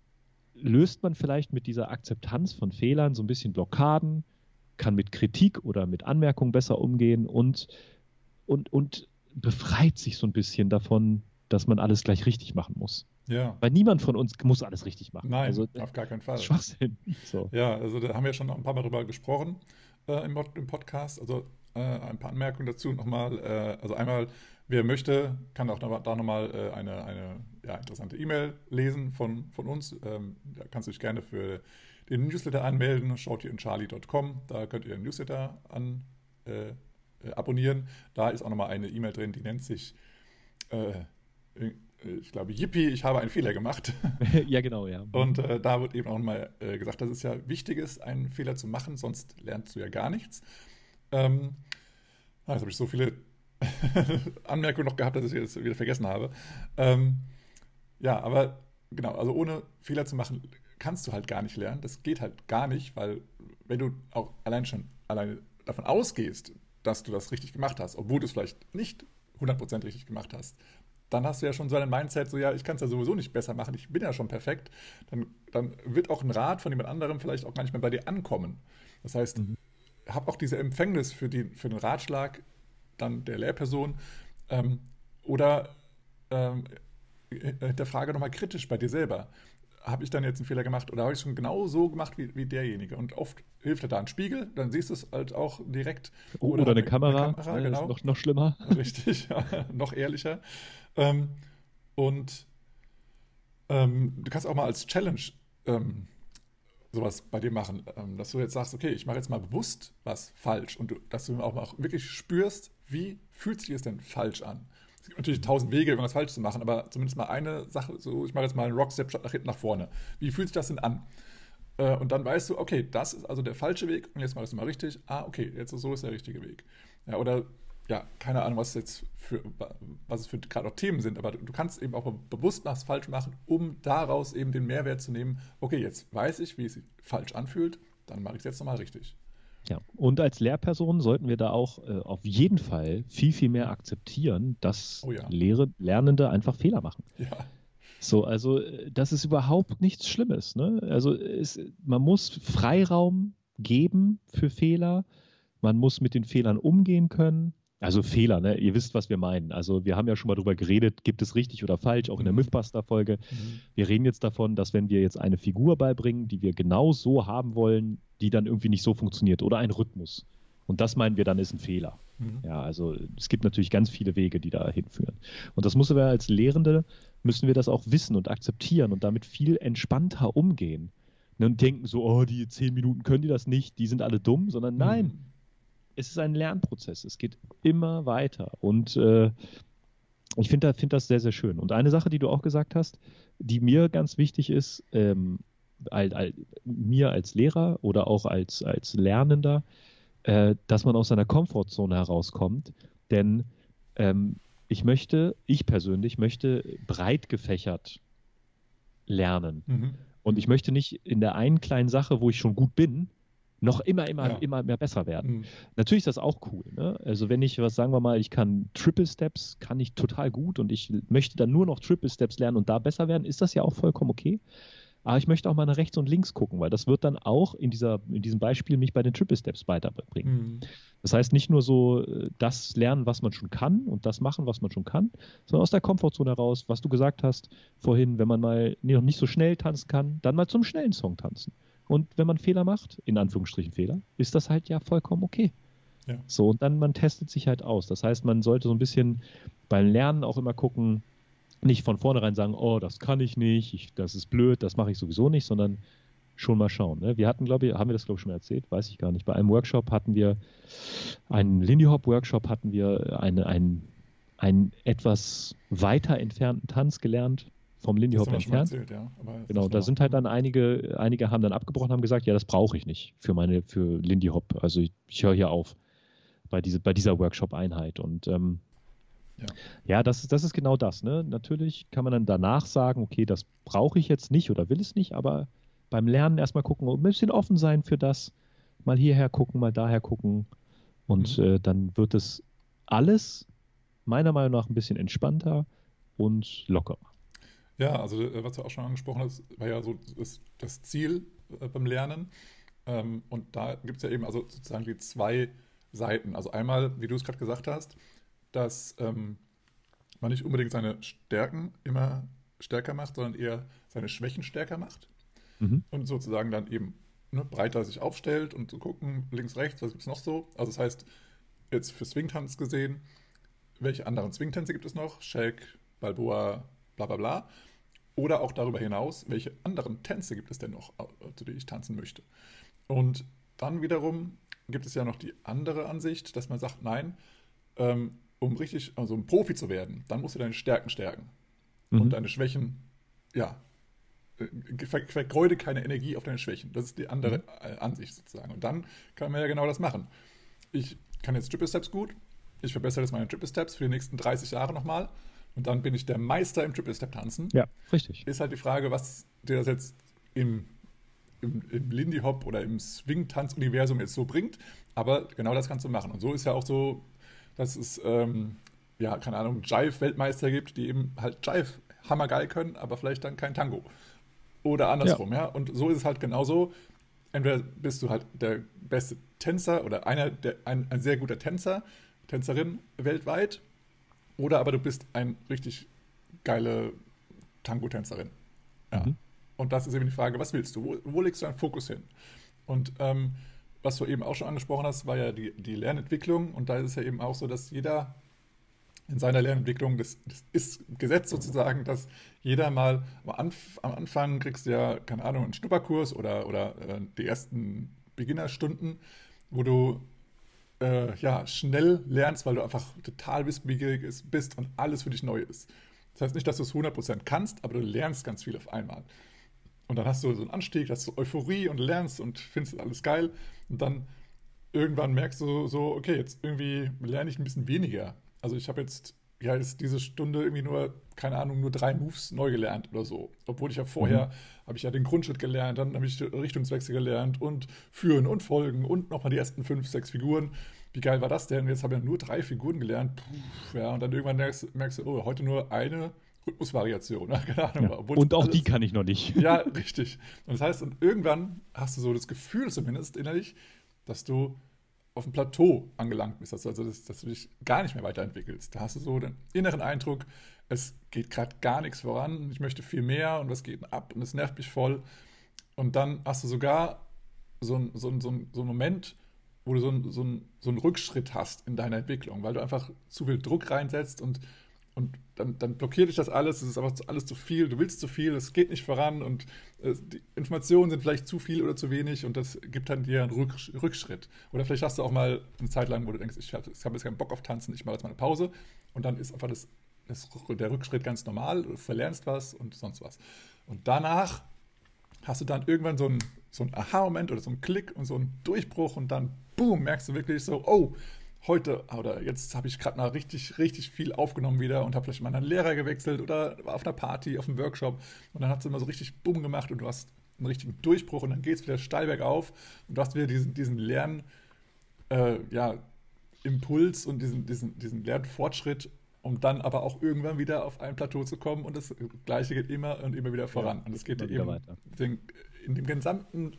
löst man vielleicht mit dieser Akzeptanz von Fehlern so ein bisschen Blockaden, kann mit Kritik oder mit Anmerkungen besser umgehen und befreit sich so ein bisschen davon, dass man alles gleich richtig machen muss. Ja. Weil niemand von uns muss alles richtig machen. Nein, also, auf gar keinen Fall. Das ist Schwachsinn. So. Ja, also da haben wir schon noch ein paar Mal drüber gesprochen im Podcast. Also ein paar Anmerkungen dazu nochmal. Also einmal, wer möchte, kann auch da nochmal eine interessante E-Mail lesen von uns. Da kannst du dich gerne für den Newsletter anmelden. Schaut hier in charlie.com. Da könnt ihr den Newsletter abonnieren. Da ist auch nochmal eine E-Mail drin, die nennt sich ich glaube, Yippie, ich habe einen Fehler gemacht. Ja, genau, ja. Und da wird eben auch mal gesagt, dass es ja wichtig ist, einen Fehler zu machen, sonst lernst du ja gar nichts. Jetzt habe ich so viele Anmerkungen noch gehabt, dass ich jetzt wieder vergessen habe. Ja, aber genau, also ohne Fehler zu machen, kannst du halt gar nicht lernen. Das geht halt gar nicht, weil wenn du auch alleine davon ausgehst, dass du das richtig gemacht hast, obwohl du es vielleicht nicht 100% richtig gemacht hast, dann hast du ja schon so ein Mindset, so ja, ich kann es ja sowieso nicht besser machen, ich bin ja schon perfekt, dann wird auch ein Rat von jemand anderem vielleicht auch gar nicht mehr bei dir ankommen. Das heißt, hab auch diese Empfängnis für den Ratschlag dann der Lehrperson oder hinterfrage nochmal kritisch bei dir selber. Habe ich dann jetzt einen Fehler gemacht oder habe ich es schon genau so gemacht wie derjenige? Und oft hilft da ein Spiegel, dann siehst du es halt auch direkt. Oder eine Kamera genau. Ist noch schlimmer. Richtig, ja, noch ehrlicher. Und du kannst auch mal als Challenge sowas bei dir machen, dass du jetzt sagst, okay, ich mache jetzt mal bewusst was falsch und dass du auch mal wirklich spürst, wie fühlt sich es denn falsch an? Es gibt natürlich 1000 Wege, irgendwas falsch zu machen, aber zumindest mal eine Sache, so ich mache jetzt mal einen Rockstep statt nach hinten nach vorne. Wie fühlt sich das denn an? Und dann weißt du, okay, das ist also der falsche Weg und jetzt mach ich es mal richtig. Okay, jetzt so ist der richtige Weg. Ja, oder ja, keine Ahnung, was es für gerade auch Themen sind, aber du kannst eben auch bewusst was falsch machen, um daraus eben den Mehrwert zu nehmen. Okay, jetzt weiß ich, wie es sich falsch anfühlt, dann mache ich es jetzt nochmal richtig. Ja, und als Lehrperson sollten wir da auch auf jeden Fall viel, viel mehr akzeptieren, dass Lernende einfach Fehler machen. Ja. So, also das ist überhaupt nichts Schlimmes. Ne? Also man muss Freiraum geben für Fehler. Man muss mit den Fehlern umgehen können. Also Fehler, ne? Ihr wisst, was wir meinen. Also wir haben ja schon mal drüber geredet, gibt es richtig oder falsch, auch in der Mythbuster-Folge. Wir reden jetzt davon, dass wenn wir jetzt eine Figur beibringen, die wir genau so haben wollen, die dann irgendwie nicht so funktioniert oder ein Rhythmus. Und das meinen wir dann ist ein Fehler. Ja, also es gibt natürlich ganz viele Wege, die da hinführen. Und das müssen wir als Lehrende, müssen wir das auch wissen und akzeptieren und damit viel entspannter umgehen. Und denken so, oh, die 10 Minuten können die das nicht, die sind alle dumm, sondern nein, es ist ein Lernprozess. Es geht immer weiter. Und ich finde das sehr, sehr schön. Und eine Sache, die du auch gesagt hast, die mir ganz wichtig ist, mir als Lehrer oder auch als Lernender, dass man aus seiner Komfortzone herauskommt. Denn ich persönlich möchte breit gefächert lernen. Und ich möchte nicht in der einen kleinen Sache, wo ich schon gut bin, noch immer mehr besser werden. Natürlich ist das auch cool. Ne? Also wenn ich sagen wir mal, ich kann Triple Steps, kann ich total gut und ich möchte dann nur noch Triple Steps lernen und da besser werden, ist das ja auch vollkommen okay. Aber ich möchte auch mal nach rechts und links gucken, weil das wird dann auch in diesem Beispiel mich bei den Triple Steps weiterbringen. Das heißt nicht nur so das lernen, was man schon kann und das machen, was man schon kann, sondern aus der Komfortzone heraus, was du gesagt hast vorhin, wenn man mal noch nicht so schnell tanzen kann, dann mal zum schnellen Song tanzen. Und wenn man Fehler macht, in Anführungsstrichen Fehler, ist das halt ja vollkommen okay. Ja. So, und dann man testet sich halt aus. Das heißt, man sollte so ein bisschen beim Lernen auch immer gucken, nicht von vornherein sagen, oh, das kann ich nicht, das ist blöd, das mache ich sowieso nicht, sondern schon mal schauen. Ne? Wir hatten, haben wir das, glaube ich, schon mal erzählt? Weiß ich gar nicht. Bei einem Workshop hatten wir, einen Lindy-Hop-Workshop hatten wir einen etwas weiter entfernten Tanz gelernt, vom Lindy Hop entfernt. Erzählt, ja. Genau, da sind halt dann einige haben dann abgebrochen, haben gesagt, ja, das brauche ich nicht für Lindy Hop. Also ich höre hier auf bei dieser Workshop-Einheit. Und das ist genau das. Ne? Natürlich kann man dann danach sagen, okay, das brauche ich jetzt nicht oder will es nicht, aber beim Lernen erstmal gucken, ein bisschen offen sein für das, mal hierher gucken, mal daher gucken. Und dann wird es alles meiner Meinung nach ein bisschen entspannter und lockerer. Ja, also was du auch schon angesprochen hast, war ja so das Ziel beim Lernen. Und da gibt es ja eben also sozusagen die zwei Seiten. Also einmal, wie du es gerade gesagt hast, dass man nicht unbedingt seine Stärken immer stärker macht, sondern eher seine Schwächen stärker macht. Und sozusagen dann eben breiter sich aufstellt und zu gucken, links, rechts, was gibt es noch so. Also das heißt, jetzt für Swingtanz gesehen, welche anderen Swingtänze gibt es noch? Shake, Balboa, bla bla bla. Oder auch darüber hinaus, welche anderen Tänze gibt es denn noch, zu denen ich tanzen möchte. Und dann wiederum gibt es ja noch die andere Ansicht, dass man sagt, nein, um richtig, also um Profi zu werden, dann musst du deine Stärken stärken. Und deine Schwächen, ja, vergeude keine Energie auf deine Schwächen. Das ist die andere Ansicht sozusagen. Und dann kann man ja genau das machen. Ich kann jetzt Triple Steps gut, ich verbessere jetzt meine Triple Steps für die nächsten 30 Jahre nochmal. Und dann bin ich der Meister im Triple-Step-Tanzen. Ja, richtig. Ist halt die Frage, was dir das jetzt im Lindy Hop oder im Swing-Tanz-Universum jetzt so bringt. Aber genau das kannst du machen. Und so ist ja auch so, dass es, keine Ahnung, Jive-Weltmeister gibt, die eben halt Jive hammergeil können, aber vielleicht dann kein Tango. Oder andersrum, ja. Und so ist es halt genauso. Entweder bist du halt der beste Tänzer oder ein sehr guter Tänzer, Tänzerin weltweit. Oder aber du bist eine richtig geile Tango-Tänzerin. Ja. Und das ist eben die Frage, was willst du? Wo legst du deinen Fokus hin? Und was du eben auch schon angesprochen hast, war ja die Lernentwicklung. Und da ist es ja eben auch so, dass jeder in seiner Lernentwicklung, das ist Gesetz sozusagen, dass jeder mal am Anfang kriegst du ja, keine Ahnung, einen Schnupperkurs oder die ersten Beginnerstunden, wo du schnell lernst, weil du einfach total wissbegierig bist und alles für dich neu ist. Das heißt nicht, dass du es 100% kannst, aber du lernst ganz viel auf einmal. Und dann hast du so einen Anstieg, hast du Euphorie und lernst und findest alles geil. Und dann irgendwann merkst du so, okay, jetzt irgendwie lerne ich ein bisschen weniger. Also ich habe jetzt diese Stunde irgendwie nur 3 Moves neu gelernt oder so. Obwohl ich ja vorher, habe ich ja den Grundschritt gelernt, dann habe ich Richtungswechsel gelernt und Führen und Folgen und nochmal die ersten 5, 6 Figuren. Wie geil war das denn? Jetzt habe ich ja nur 3 Figuren gelernt. Und dann irgendwann merkst du, oh, heute nur eine Rhythmusvariation, ne? Keine Ahnung. Ja. Und auch die kann ich noch nicht. Ja, richtig. Und das heißt, und irgendwann hast du so das Gefühl zumindest innerlich, dass du auf dem Plateau angelangt bist, also dass du dich gar nicht mehr weiterentwickelst. Da hast du so den inneren Eindruck, es geht gerade gar nichts voran, ich möchte viel mehr und was geht ab und es nervt mich voll. Und dann hast du sogar so einen Moment, wo du so einen Rückschritt hast in deiner Entwicklung, weil du einfach zu viel Druck reinsetzt und dann blockiert dich das alles, es ist einfach alles zu viel, du willst zu viel, es geht nicht voran und die Informationen sind vielleicht zu viel oder zu wenig und das gibt dann dir einen Rückschritt. Oder vielleicht hast du auch mal eine Zeit lang, wo du denkst, ich habe jetzt keinen Bock auf Tanzen, ich mache jetzt mal eine Pause und dann ist einfach der Rückschritt ganz normal, du verlernst was und sonst was. Und danach hast du dann irgendwann so einen Aha-Moment oder so einen Klick und so einen Durchbruch und dann, boom, merkst du wirklich so, oh, heute oder jetzt habe ich gerade mal richtig, richtig viel aufgenommen wieder und habe vielleicht mal einen Lehrer gewechselt oder war auf einer Party, auf einem Workshop und dann hat es immer so richtig Bumm gemacht und du hast einen richtigen Durchbruch und dann geht es wieder steil bergauf und du hast wieder diesen Impuls und diesen Lernfortschritt, um dann aber auch irgendwann wieder auf ein Plateau zu kommen und das Gleiche geht immer und immer wieder voran. Ja, und es geht eben weiter. In dem gesamten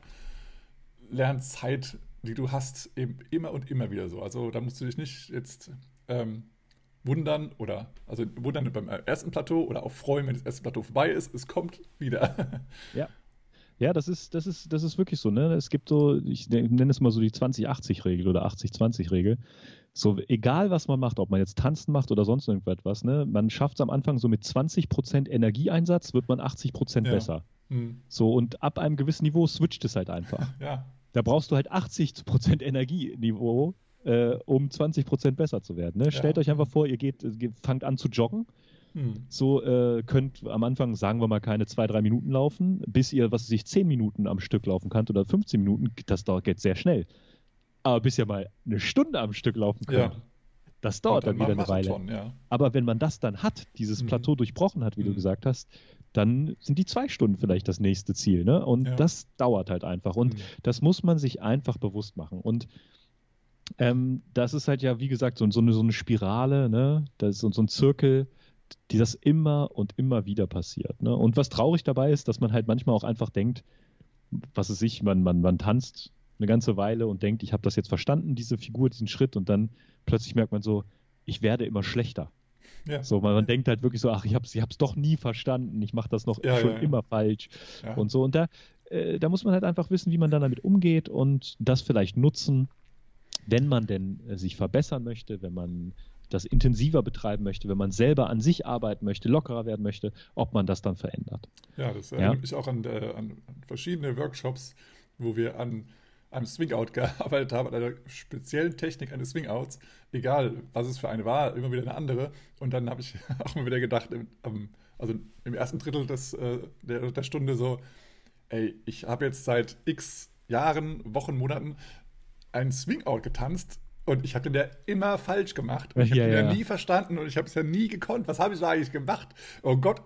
Lernzeit, die du hast, eben immer und immer wieder so. Also da musst du dich nicht jetzt wundern beim ersten Plateau oder auch freuen, wenn das erste Plateau vorbei ist. Es kommt wieder. Ja. Ja, das ist wirklich so, ne? Es gibt so, ich nenne es mal so die 20-80-Regel oder 80-20-Regel. So, egal was man macht, ob man jetzt Tanzen macht oder sonst irgendwas, ne? Man schafft es am Anfang so mit 20% Energieeinsatz, wird man 80% besser. So, und ab einem gewissen Niveau switcht es halt einfach. Ja. Da brauchst du halt 80% Energieniveau, um 20% besser zu werden. Ne? Ja. Stellt euch einfach vor, ihr fangt an zu joggen. So könnt am Anfang, sagen wir mal, keine 2-3 Minuten laufen, bis ihr, 10 Minuten am Stück laufen könnt oder 15 Minuten, das geht sehr schnell. Aber bis ihr mal eine Stunde am Stück laufen könnt, das dauert dann wieder eine Weile. Ja. Aber wenn man das dann hat, dieses Plateau durchbrochen hat, wie du gesagt hast, dann sind die 2 Stunden vielleicht das nächste Ziel. Ne? Und das dauert halt einfach. Und das muss man sich einfach bewusst machen. Und das ist halt ja, wie gesagt, so eine Spirale, ne? Das ist so ein Zirkel, die das immer und immer wieder passiert. Ne? Und was traurig dabei ist, dass man halt manchmal auch einfach denkt, was weiß ich, man tanzt eine ganze Weile und denkt, ich habe das jetzt verstanden, diese Figur, diesen Schritt, und dann plötzlich merkt man so, ich werde immer schlechter. Ja. So, man denkt halt wirklich so, ach, ich hab's doch nie verstanden, ich mache das noch immer falsch und so. Und da muss man halt einfach wissen, wie man dann damit umgeht und das vielleicht nutzen, wenn man denn sich verbessern möchte, wenn man das intensiver betreiben möchte, wenn man selber an sich arbeiten möchte, lockerer werden möchte, ob man das dann verändert. Ja, das erinnert mich auch an verschiedene Workshops, wo wir an einem Swing-Out gearbeitet haben, an einer speziellen Technik eines Swing-Outs, egal was es für eine war, immer wieder eine andere. Und dann habe ich auch mal wieder gedacht, also im ersten Drittel der Stunde so, ey, ich habe jetzt seit x Jahren, Wochen, Monaten einen Swing-Out getanzt und ich habe den ja immer falsch gemacht. Und ich habe den ja nie verstanden und ich habe es ja nie gekonnt. Was habe ich da eigentlich gemacht? Oh Gott,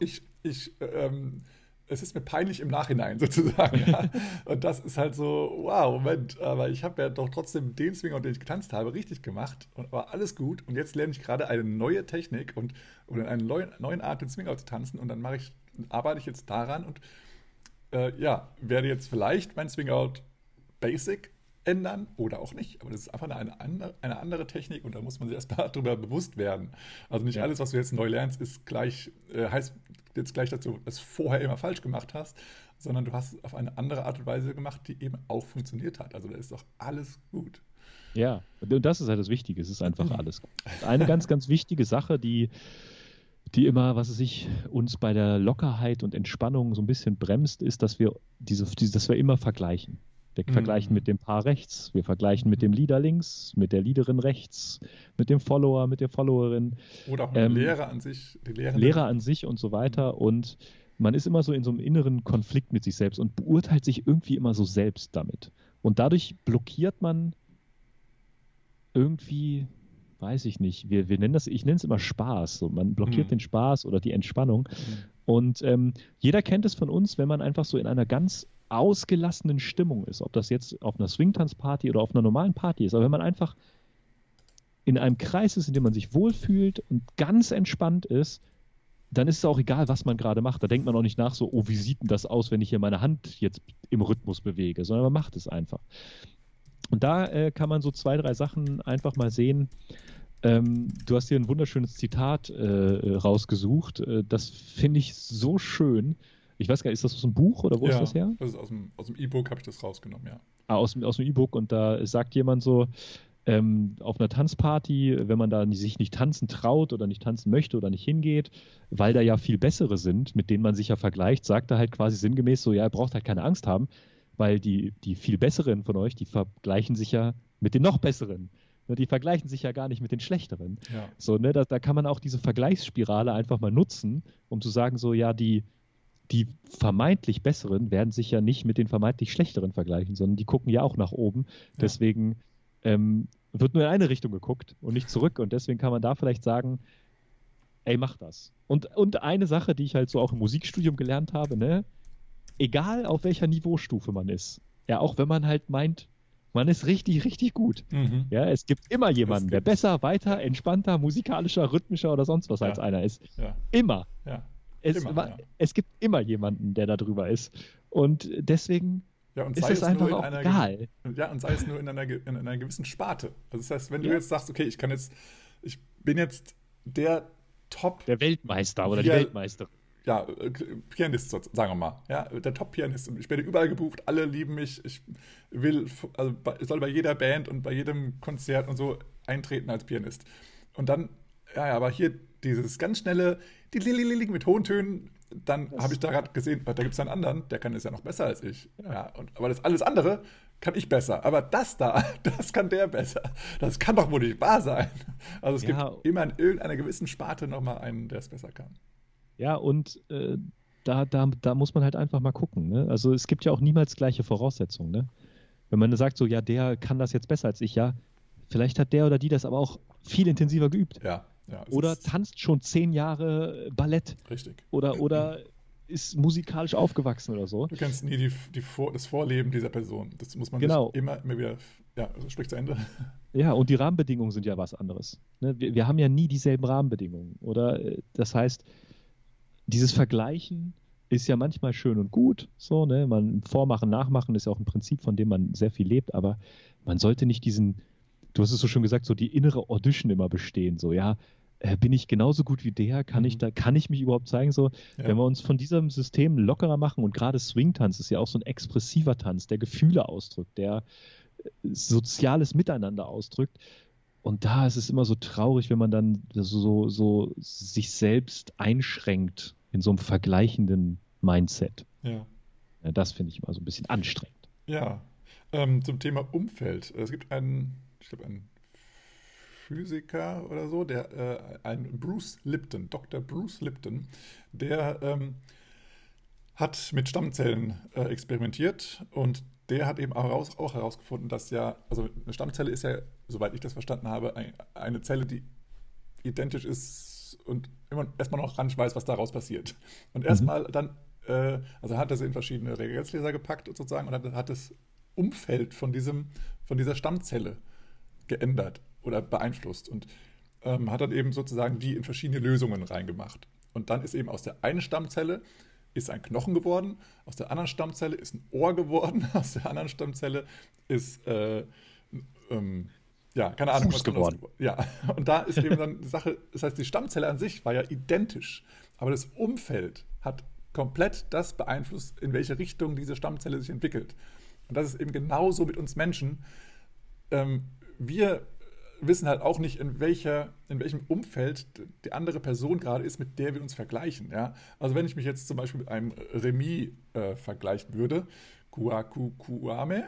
es ist mir peinlich im Nachhinein sozusagen. Ja. Und das ist halt so, wow, Moment, aber ich habe ja doch trotzdem den Swing, den ich getanzt habe, richtig gemacht und war alles gut. Und jetzt lerne ich gerade eine neue Technik oder eine neue Art, den Swing-Out zu tanzen und dann arbeite ich jetzt daran und werde jetzt vielleicht mein Swing-Out Basic ändern oder auch nicht. Aber das ist einfach eine andere Technik und da muss man sich erstmal darüber bewusst werden. Also nicht alles, was du jetzt neu lernst, ist heißt jetzt gleich, dass du es vorher immer falsch gemacht hast, sondern du hast es auf eine andere Art und Weise gemacht, die eben auch funktioniert hat. Also da ist doch alles gut. Ja, und das ist halt das Wichtige. Es ist einfach alles gut. Eine ganz, ganz wichtige Sache, die immer, uns bei der Lockerheit und Entspannung so ein bisschen bremst, ist, dass wir dass wir immer vergleichen. Wir vergleichen mit dem Paar rechts, wir vergleichen mit dem Leader links, mit der Leaderin rechts, mit dem Follower, mit der Followerin. Oder auch mit dem Lehrer an sich. Lehrer an sich und so weiter. Und man ist immer so in so einem inneren Konflikt mit sich selbst und beurteilt sich irgendwie immer so selbst damit. Und dadurch blockiert man irgendwie, weiß ich nicht, ich nenne es immer Spaß. So. Man blockiert den Spaß oder die Entspannung. Und jeder kennt es von uns, wenn man einfach so in einer ganz ausgelassenen Stimmung ist, ob das jetzt auf einer Swing-Tanz-Party oder auf einer normalen Party ist, aber wenn man einfach in einem Kreis ist, in dem man sich wohlfühlt und ganz entspannt ist, dann ist es auch egal, was man gerade macht. Da denkt man auch nicht nach so, oh, wie sieht denn das aus, wenn ich hier meine Hand jetzt im Rhythmus bewege, sondern man macht es einfach. Und da kann man so 2, 3 Sachen einfach mal sehen. Du hast hier ein wunderschönes Zitat rausgesucht. Das finde ich so schön. Ich weiß gar nicht, ist das aus dem Buch oder wo ist das her? Das ist aus dem E-Book, habe ich das rausgenommen, ja. Aus dem E-Book, und da sagt jemand so, auf einer Tanzparty, wenn man da sich nicht tanzen traut oder nicht tanzen möchte oder nicht hingeht, weil da ja viel bessere sind, mit denen man sich ja vergleicht, sagt er halt quasi sinngemäß so, ja, ihr braucht halt keine Angst haben, weil die viel besseren von euch, die vergleichen sich ja mit den noch besseren. Die vergleichen sich ja gar nicht mit den schlechteren. Ja. So, ne, da kann man auch diese Vergleichsspirale einfach mal nutzen, um zu sagen, so, ja, die vermeintlich Besseren werden sich ja nicht mit den vermeintlich Schlechteren vergleichen, sondern die gucken ja auch nach oben. Ja. Deswegen wird nur in eine Richtung geguckt und nicht zurück. Und deswegen kann man da vielleicht sagen, ey, mach das. Und eine Sache, die ich halt so auch im Musikstudium gelernt habe, ne, egal auf welcher Niveaustufe man ist, ja, auch wenn man halt meint, man ist richtig, richtig gut. Mhm. Ja, es gibt immer jemanden, der besser, weiter, entspannter, musikalischer, rhythmischer oder sonst was als einer ist. Ja. Immer. Ja. Es gibt immer jemanden, der da drüber ist. Und deswegen ist es einfach auch egal. Und sei es nur in einer gewissen Sparte. Also das heißt, wenn du jetzt sagst, okay, ich bin jetzt der Weltmeister oder die Weltmeisterin. Ja, Pianist, sagen wir mal. Ja, der Top-Pianist. Ich werde überall gebucht, alle lieben mich. Ich soll bei jeder Band und bei jedem Konzert und so eintreten als Pianist. Und dann, aber hier dieses ganz schnelle mit hohen Tönen, dann habe ich da gerade gesehen, da gibt es einen anderen, der kann es ja noch besser als ich. Ja, aber das alles andere kann ich besser. Aber das kann der besser. Das kann doch wohl nicht wahr sein. Also es gibt immer in irgendeiner gewissen Sparte nochmal einen, der es besser kann. Ja, und da muss man halt einfach mal gucken. Ne? Also es gibt ja auch niemals gleiche Voraussetzungen. Ne? Wenn man sagt so, ja, der kann das jetzt besser als ich, ja, vielleicht hat der oder die das aber auch viel intensiver geübt. Ja, oder tanzt schon 10 Jahre Ballett. Richtig. Oder ist musikalisch aufgewachsen oder so. Du kennst nie das Vorleben dieser Person. Das muss man sich immer wieder, sprich zu Ende. Ja, und die Rahmenbedingungen sind ja was anderes. Ne? Wir haben ja nie dieselben Rahmenbedingungen. Oder das heißt, dieses Vergleichen ist ja manchmal schön und gut. So, ne? Man Vormachen, Nachmachen ist ja auch ein Prinzip, von dem man sehr viel lebt, aber man sollte nicht du hast es so schön gesagt, so die innere Audition immer bestehen. So, ja, bin ich genauso gut wie der? Kann ich mich überhaupt zeigen? So, wenn wir uns von diesem System lockerer machen, und gerade Swing-Tanz ist ja auch so ein expressiver Tanz, der Gefühle ausdrückt, der soziales Miteinander ausdrückt. Und da ist es immer so traurig, wenn man dann so sich selbst einschränkt in so einem vergleichenden Mindset. Ja. Das finde ich immer so ein bisschen anstrengend. Ja, zum Thema Umfeld. Es gibt einen Physiker oder so, ein Bruce Lipton, Dr. Bruce Lipton, der hat mit Stammzellen experimentiert, und der hat eben auch herausgefunden, dass also eine Stammzelle ist ja, soweit ich das verstanden habe, eine Zelle, die identisch ist und immer erstmal noch gar nicht weiß, was daraus passiert. Und erstmal dann, also hat er sie in verschiedene Reagenzgläser gepackt sozusagen, und hat das Umfeld von dieser Stammzelle geändert oder beeinflusst und hat dann eben sozusagen die in verschiedene Lösungen reingemacht. Und dann ist eben aus der einen Stammzelle ist ein Knochen geworden, aus der anderen Stammzelle ist ein Ohr geworden, aus der anderen Stammzelle ist, keine Ahnung. Fuß geworden. Ja, und da ist eben dann die Sache, das heißt, die Stammzelle an sich war ja identisch, aber das Umfeld hat komplett das beeinflusst, in welche Richtung diese Stammzelle sich entwickelt. Und das ist eben genauso mit uns Menschen. Wir wissen halt auch nicht, in welchem Umfeld die andere Person gerade ist, mit der wir uns vergleichen. Ja? Also wenn ich mich jetzt zum Beispiel mit einem Remy vergleichen würde, Kuame,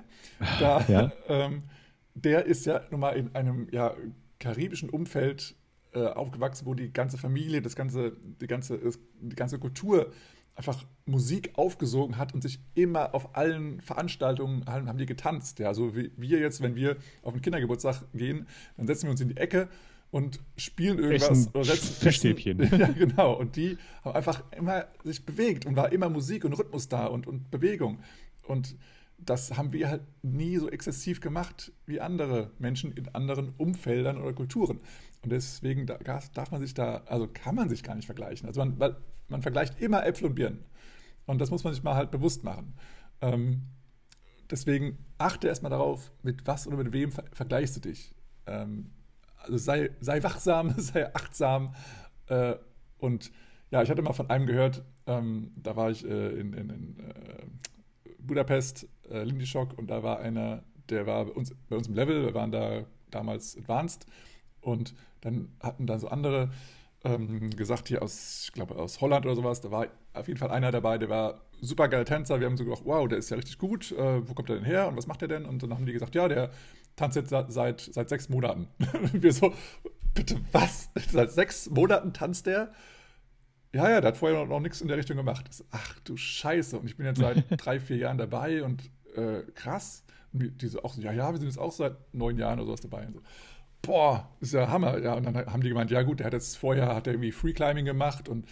der ist ja nun mal in einem karibischen Umfeld aufgewachsen, wo die ganze Familie, die ganze Kultur einfach Musik aufgesogen hat und sich immer auf allen Veranstaltungen haben die getanzt. Ja, so wie wir jetzt, wenn wir auf einen Kindergeburtstag gehen, dann setzen wir uns in die Ecke und spielen irgendwas. Oder Fischstäbchen. Ja, genau. Und die haben einfach immer sich bewegt und war immer Musik und Rhythmus da und Bewegung. Und das haben wir halt nie so exzessiv gemacht wie andere Menschen in anderen Umfeldern oder Kulturen. Und deswegen darf man sich also kann man sich gar nicht vergleichen. Also man vergleicht immer Äpfel und Birnen. Und das muss man sich mal halt bewusst machen. Deswegen achte erstmal darauf, mit was oder mit wem vergleichst du dich. Also sei wachsam, sei achtsam. Und ja, ich hatte mal von einem gehört, da war ich in Budapest, Lindischock, und da war einer, der war bei uns im Level, wir waren da damals Advanced, und dann hatten dann so andere gesagt, hier ich glaube aus Holland oder sowas, da war auf jeden Fall einer dabei, der war super geiler Tänzer, wir haben so gedacht, wow, der ist ja richtig gut, wo kommt der denn her und was macht der denn? Und dann haben die gesagt, ja, der tanzt jetzt seit 6 Monaten. Und wir so, bitte was? Seit 6 Monaten tanzt der? Ja, der hat vorher noch nichts in der Richtung gemacht. So, ach du Scheiße, und ich bin jetzt seit 3, 4 Jahren dabei und krass. Und die so auch so, ja, wir sind jetzt auch seit 9 Jahren oder sowas dabei. Und so, boah, ist ja Hammer. Ja, und dann haben die gemeint, ja gut, der hat irgendwie Freeclimbing gemacht und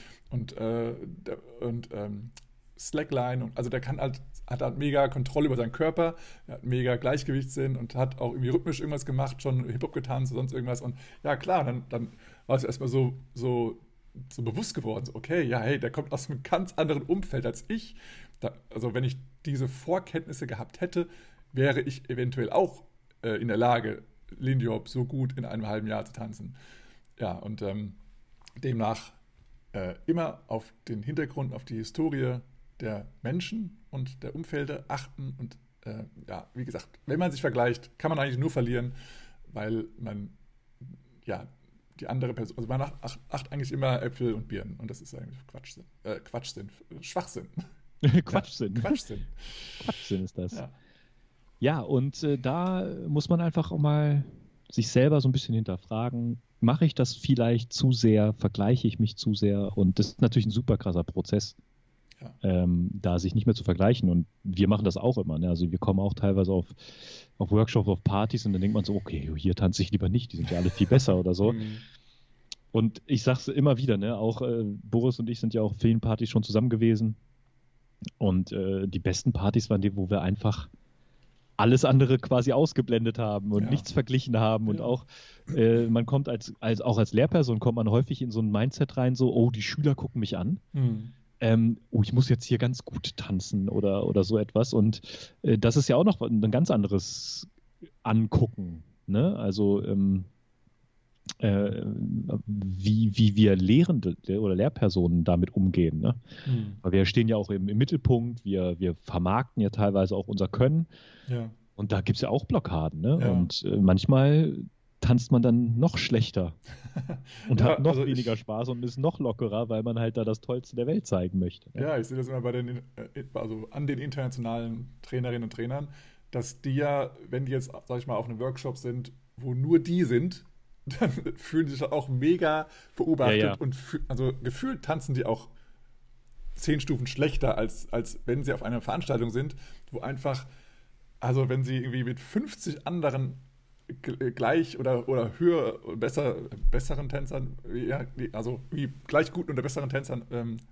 Slackline, und also der hat halt mega Kontrolle über seinen Körper, er hat mega Gleichgewichtssinn und hat auch irgendwie rhythmisch irgendwas gemacht, schon Hip-Hop getanzt oder sonst irgendwas, und ja klar, dann war es erstmal so bewusst geworden, so okay, ja hey, der kommt aus einem ganz anderen Umfeld als ich, also wenn ich diese Vorkenntnisse gehabt hätte, wäre ich eventuell auch in der Lage, Lindy Hop so gut in einem halben Jahr zu tanzen. Ja, und demnach immer auf den Hintergrund, auf die Historie der Menschen und der Umfelder achten, und ja, wie gesagt, wenn man sich vergleicht, kann man eigentlich nur verlieren, weil man ja die andere Person, also man achtet eigentlich immer Äpfel und Birnen, und das ist eigentlich Schwachsinn. Quatschsinn ist das. Ja, und da muss man einfach auch mal sich selber so ein bisschen hinterfragen, mache ich das vielleicht zu sehr, vergleiche ich mich zu sehr, und das ist natürlich ein super krasser Prozess, da sich nicht mehr zu vergleichen, und wir machen das auch immer, ne? Also wir kommen auch teilweise auf Workshops, auf Partys, und dann denkt man so, okay, hier tanze ich lieber nicht, die sind ja alle viel besser oder so. Und ich sag's immer wieder, ne? Auch Boris und ich sind ja auf vielen Partys schon zusammen gewesen, und die besten Partys waren die, wo wir einfach alles andere quasi ausgeblendet haben und nichts verglichen haben, und auch man kommt auch als Lehrperson kommt man häufig in so ein Mindset rein, so, oh, die Schüler gucken mich an, ich muss jetzt hier ganz gut tanzen oder so etwas, und das ist ja auch noch ein ganz anderes Angucken, ne? Also wie wir Lehrende oder Lehrpersonen damit umgehen, ne? Weil wir stehen ja auch im Mittelpunkt, wir vermarkten ja teilweise auch unser Können, und da gibt es ja auch Blockaden, ne? Und manchmal tanzt man dann noch schlechter und hat noch weniger Spaß und ist noch lockerer, weil man halt da das Tollste der Welt zeigen möchte. Ne? Ja, ich sehe das immer an den internationalen Trainerinnen und Trainern, dass die ja, wenn die jetzt, sag ich mal, auf einem Workshop sind, wo nur die sind, dann fühlen die sich auch mega beobachtet, und also gefühlt tanzen die auch 10 Stufen schlechter, als wenn sie auf einer Veranstaltung sind, wo einfach, also wenn sie irgendwie mit 50 anderen gleich oder höher, besseren Tänzern, also wie gleich guten oder besseren Tänzern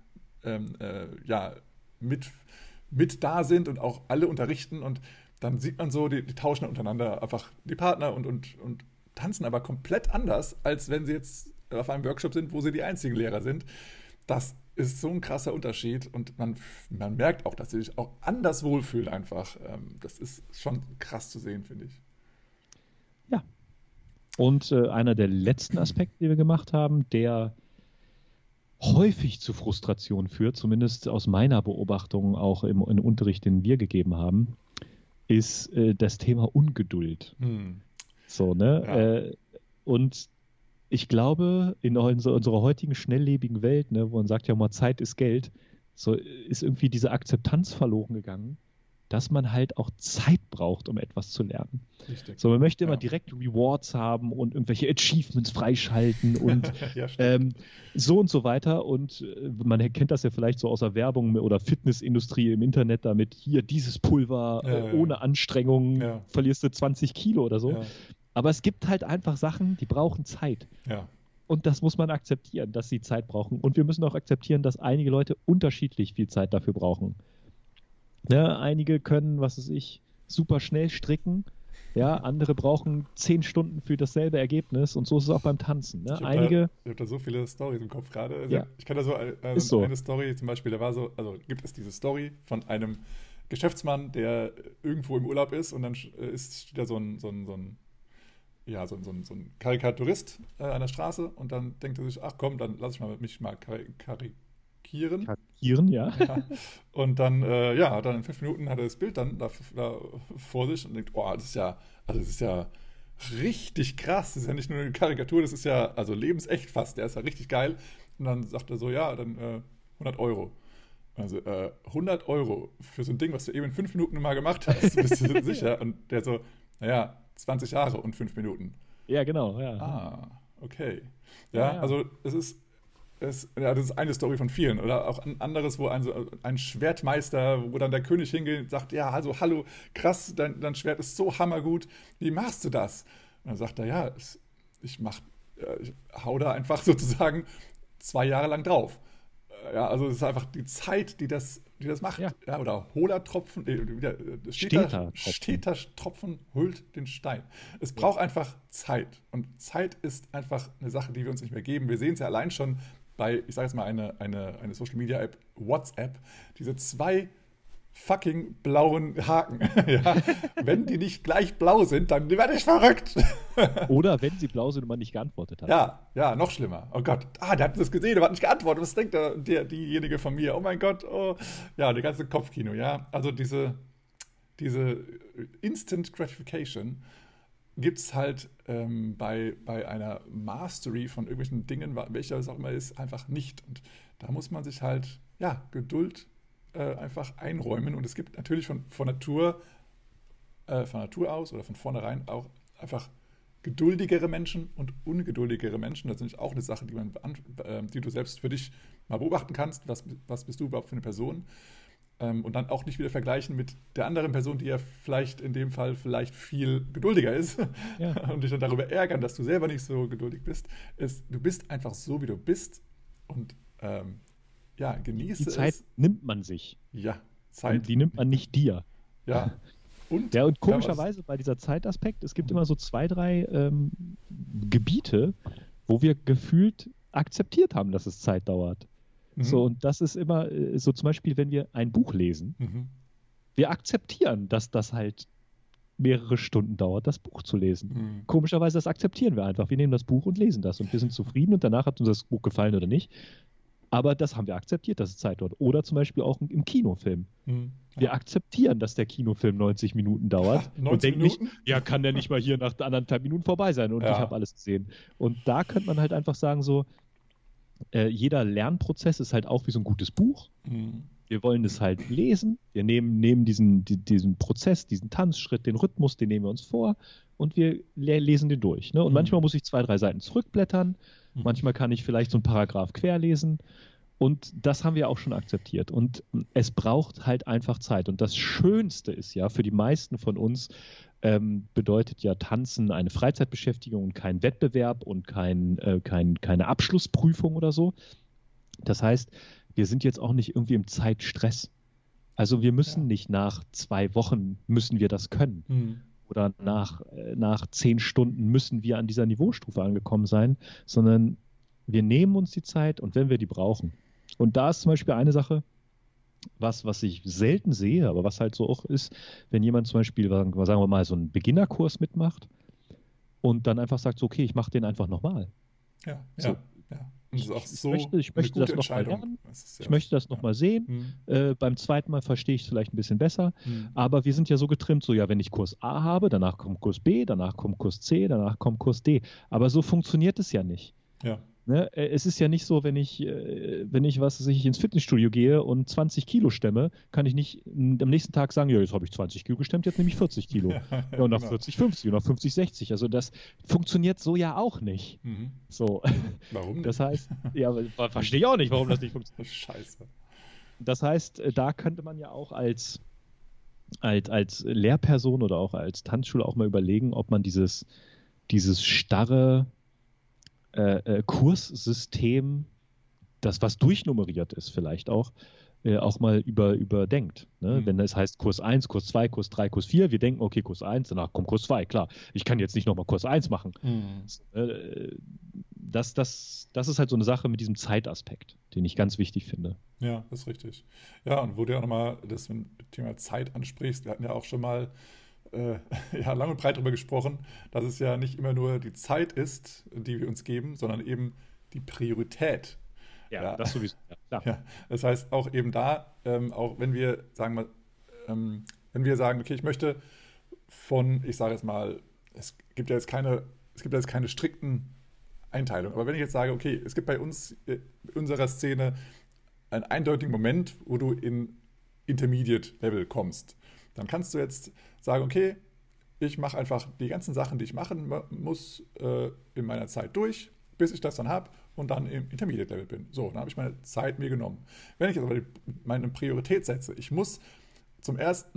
mit da sind und auch alle unterrichten, und dann sieht man so, die tauschen untereinander einfach die Partner und tanzen aber komplett anders, als wenn sie jetzt auf einem Workshop sind, wo sie die einzigen Lehrer sind. Das ist so ein krasser Unterschied, und man merkt auch, dass sie sich auch anders wohlfühlen einfach. Das ist schon krass zu sehen, finde ich. Ja. Und einer der letzten Aspekte, die wir gemacht haben, der häufig zu Frustration führt, zumindest aus meiner Beobachtung auch im Unterricht, den wir gegeben haben, ist das Thema Ungeduld. So, ne? Ja. Und ich glaube, in unserer heutigen schnelllebigen Welt, ne, wo man sagt ja mal, Zeit ist Geld, so ist irgendwie diese Akzeptanz verloren gegangen, dass man halt auch Zeit braucht, um etwas zu lernen. Richtig. So, man möchte immer direkt Rewards haben und irgendwelche Achievements freischalten und so und so weiter. Und man kennt das ja vielleicht so aus der Werbung oder Fitnessindustrie im Internet damit, hier dieses Pulver ohne Anstrengung verlierst du 20 Kilo oder so. Ja. Aber es gibt halt einfach Sachen, die brauchen Zeit. Ja. Und das muss man akzeptieren, dass sie Zeit brauchen. Und wir müssen auch akzeptieren, dass einige Leute unterschiedlich viel Zeit dafür brauchen. Ja, einige können, was weiß ich, super schnell stricken. Ja, andere brauchen 10 Stunden für dasselbe Ergebnis und so ist es auch beim Tanzen. Ne? Ich Einige. Hab da so viele Storys im Kopf gerade. Also Ja, ich kann da so, ist so. eine Story zum Beispiel, da war so, also gibt es diese Story von einem Geschäftsmann, der irgendwo im Urlaub ist und dann steht da so ein Karikaturist an der Straße und dann denkt er sich, ach komm, dann lass ich mich mal karikieren. Karikieren, ja. Ja. Und dann, dann in 5 Minuten hat er das Bild dann da vor sich und denkt, oh, das ist ja richtig krass. Das ist ja nicht nur eine Karikatur, das ist ja also lebensecht fast. Der ist ja richtig geil. Und dann sagt er so, ja, dann 100 Euro. Also 100 Euro für so ein Ding, was du eben in 5 Minuten mal gemacht hast, bist du sicher? Und der so, naja, 20 Jahre und 5 Minuten. Ja, genau, ja. Ah, okay. Ja. Also das ist eine Story von vielen. Oder auch ein anderes, wo ein Schwertmeister, wo dann der König hingeht und sagt, ja, also hallo, krass, dein Schwert ist so hammergut, wie machst du das? Und dann sagt er, ja, ich hau da einfach sozusagen 2 Jahre lang drauf. Ja, also es ist einfach die Zeit, die das macht. Ja. Ja, oder hohler Tropfen, steter Tropfen holt den Stein. Es braucht einfach Zeit. Und Zeit ist einfach eine Sache, die wir uns nicht mehr geben. Wir sehen es ja allein schon bei, ich sage jetzt mal, eine Social Media App, WhatsApp, diese 2 fucking blauen Haken. Ja? Wenn die nicht gleich blau sind, dann werde ich verrückt. Oder wenn sie blau sind und man nicht geantwortet hat. Ja, noch schlimmer. Oh Gott, der hat das gesehen, der hat nicht geantwortet. Was denkt diejenige von mir? Oh mein Gott, oh. Ja, der ganze Kopfkino, ja. Also diese Instant Gratification gibt es halt bei einer Mastery von irgendwelchen Dingen, welcher es auch immer ist, einfach nicht. Und da muss man sich halt, Geduld einfach einräumen. Und es gibt natürlich von Natur aus oder von vornherein auch einfach geduldigere Menschen und ungeduldigere Menschen. Das ist nämlich auch eine Sache, die du selbst für dich mal beobachten kannst. Was bist du überhaupt für eine Person? Und dann auch nicht wieder vergleichen mit der anderen Person, die ja vielleicht in dem Fall vielleicht viel geduldiger ist. Ja. Und dich dann darüber ärgern, dass du selber nicht so geduldig bist. Du bist einfach so, wie du bist. Und genieße es. Die Zeit nimmt man sich. Ja, Zeit. Und die nimmt man nicht dir. Ja. Und komischerweise bei dieser Zeitaspekt, es gibt immer so 2, 3 Gebiete, wo wir gefühlt akzeptiert haben, dass es Zeit dauert. So, und das ist immer so zum Beispiel, wenn wir ein Buch lesen, wir akzeptieren, dass das halt mehrere Stunden dauert, das Buch zu lesen. Komischerweise, das akzeptieren wir einfach. Wir nehmen das Buch und lesen das und wir sind zufrieden und danach hat uns das Buch gefallen oder nicht. Aber das haben wir akzeptiert, dass es Zeit dauert. Oder zum Beispiel auch im Kinofilm. Wir akzeptieren, dass der Kinofilm 90 Minuten dauert und denken nicht, kann der nicht mal hier nach 1,5 Minuten vorbei sein und ich habe alles gesehen. Und da könnte man halt einfach sagen so, jeder Lernprozess ist halt auch wie so ein gutes Buch. Wir wollen es halt lesen. Wir nehmen diesen Prozess, diesen Tanzschritt, den Rhythmus, den nehmen wir uns vor und wir lesen den durch. Ne? Und manchmal muss ich 2, 3 Seiten zurückblättern. Manchmal kann ich vielleicht so einen Paragraph querlesen. Und das haben wir auch schon akzeptiert. Und es braucht halt einfach Zeit. Und das Schönste ist ja, für die meisten von uns bedeutet ja Tanzen eine Freizeitbeschäftigung und kein Wettbewerb und keine Abschlussprüfung oder so. Das heißt, wir sind jetzt auch nicht irgendwie im Zeitstress. Also wir müssen nicht nach 2 Wochen müssen wir das können. Oder nach 10 Stunden müssen wir an dieser Niveaustufe angekommen sein, sondern wir nehmen uns die Zeit und wenn wir die brauchen. Und da ist zum Beispiel eine Sache, was ich selten sehe, aber was halt so auch ist, wenn jemand zum Beispiel, sagen wir mal, so einen Beginnerkurs mitmacht und dann einfach sagt, so, okay, ich mache den einfach nochmal. Ja. Und das ist auch ich möchte das nochmal lernen, ich möchte das nochmal sehen. Beim zweiten Mal verstehe ich es vielleicht ein bisschen besser, aber wir sind ja so getrimmt, so wenn ich Kurs A habe, danach kommt Kurs B, danach kommt Kurs C, danach kommt Kurs D. Aber so funktioniert es ja nicht. Ja. Ne? Es ist ja nicht so, wenn ich ins Fitnessstudio gehe und 20 Kilo stemme, kann ich nicht am nächsten Tag sagen, ja, jetzt habe ich 20 Kilo gestemmt, jetzt nehme ich 40 Kilo. Und nach 40, 50 und nach 50, 60. Also das funktioniert so ja auch nicht. So. Warum nicht? Das heißt, verstehe ich auch nicht, warum das nicht funktioniert. Scheiße. Das heißt, da könnte man ja auch als Lehrperson oder auch als Tanzschule auch mal überlegen, ob man dieses starre Kurssystem, das was durchnummeriert ist vielleicht auch, auch mal überdenkt. Ne? Wenn es heißt Kurs 1, Kurs 2, Kurs 3, Kurs 4, wir denken, okay, Kurs 1, danach kommt Kurs 2, klar. Ich kann jetzt nicht nochmal Kurs 1 machen. Das ist halt so eine Sache mit diesem Zeitaspekt, den ich ganz wichtig finde. Ja, das ist richtig. Ja, und wo du ja auch nochmal das Thema Zeit ansprichst, wir hatten ja auch schon mal ja, lang und breit darüber gesprochen, dass es ja nicht immer nur die Zeit ist, die wir uns geben, sondern eben die Priorität. Ja, das sowieso. Ja, klar. Ja, das heißt auch eben da, auch wenn wir sagen mal, wenn wir sagen, okay, ich möchte ich sage jetzt mal, es gibt ja jetzt keine strikten Einteilungen, aber wenn ich jetzt sage, okay, es gibt bei uns, in unserer Szene einen eindeutigen Moment, wo du in Intermediate Level kommst, dann kannst du jetzt sagen, okay, ich mache einfach die ganzen Sachen, die ich machen muss, in meiner Zeit durch, bis ich das dann habe und dann im Intermediate Level bin. So, dann habe ich meine Zeit mir genommen. Wenn ich jetzt aber meine Priorität setze, ich muss zum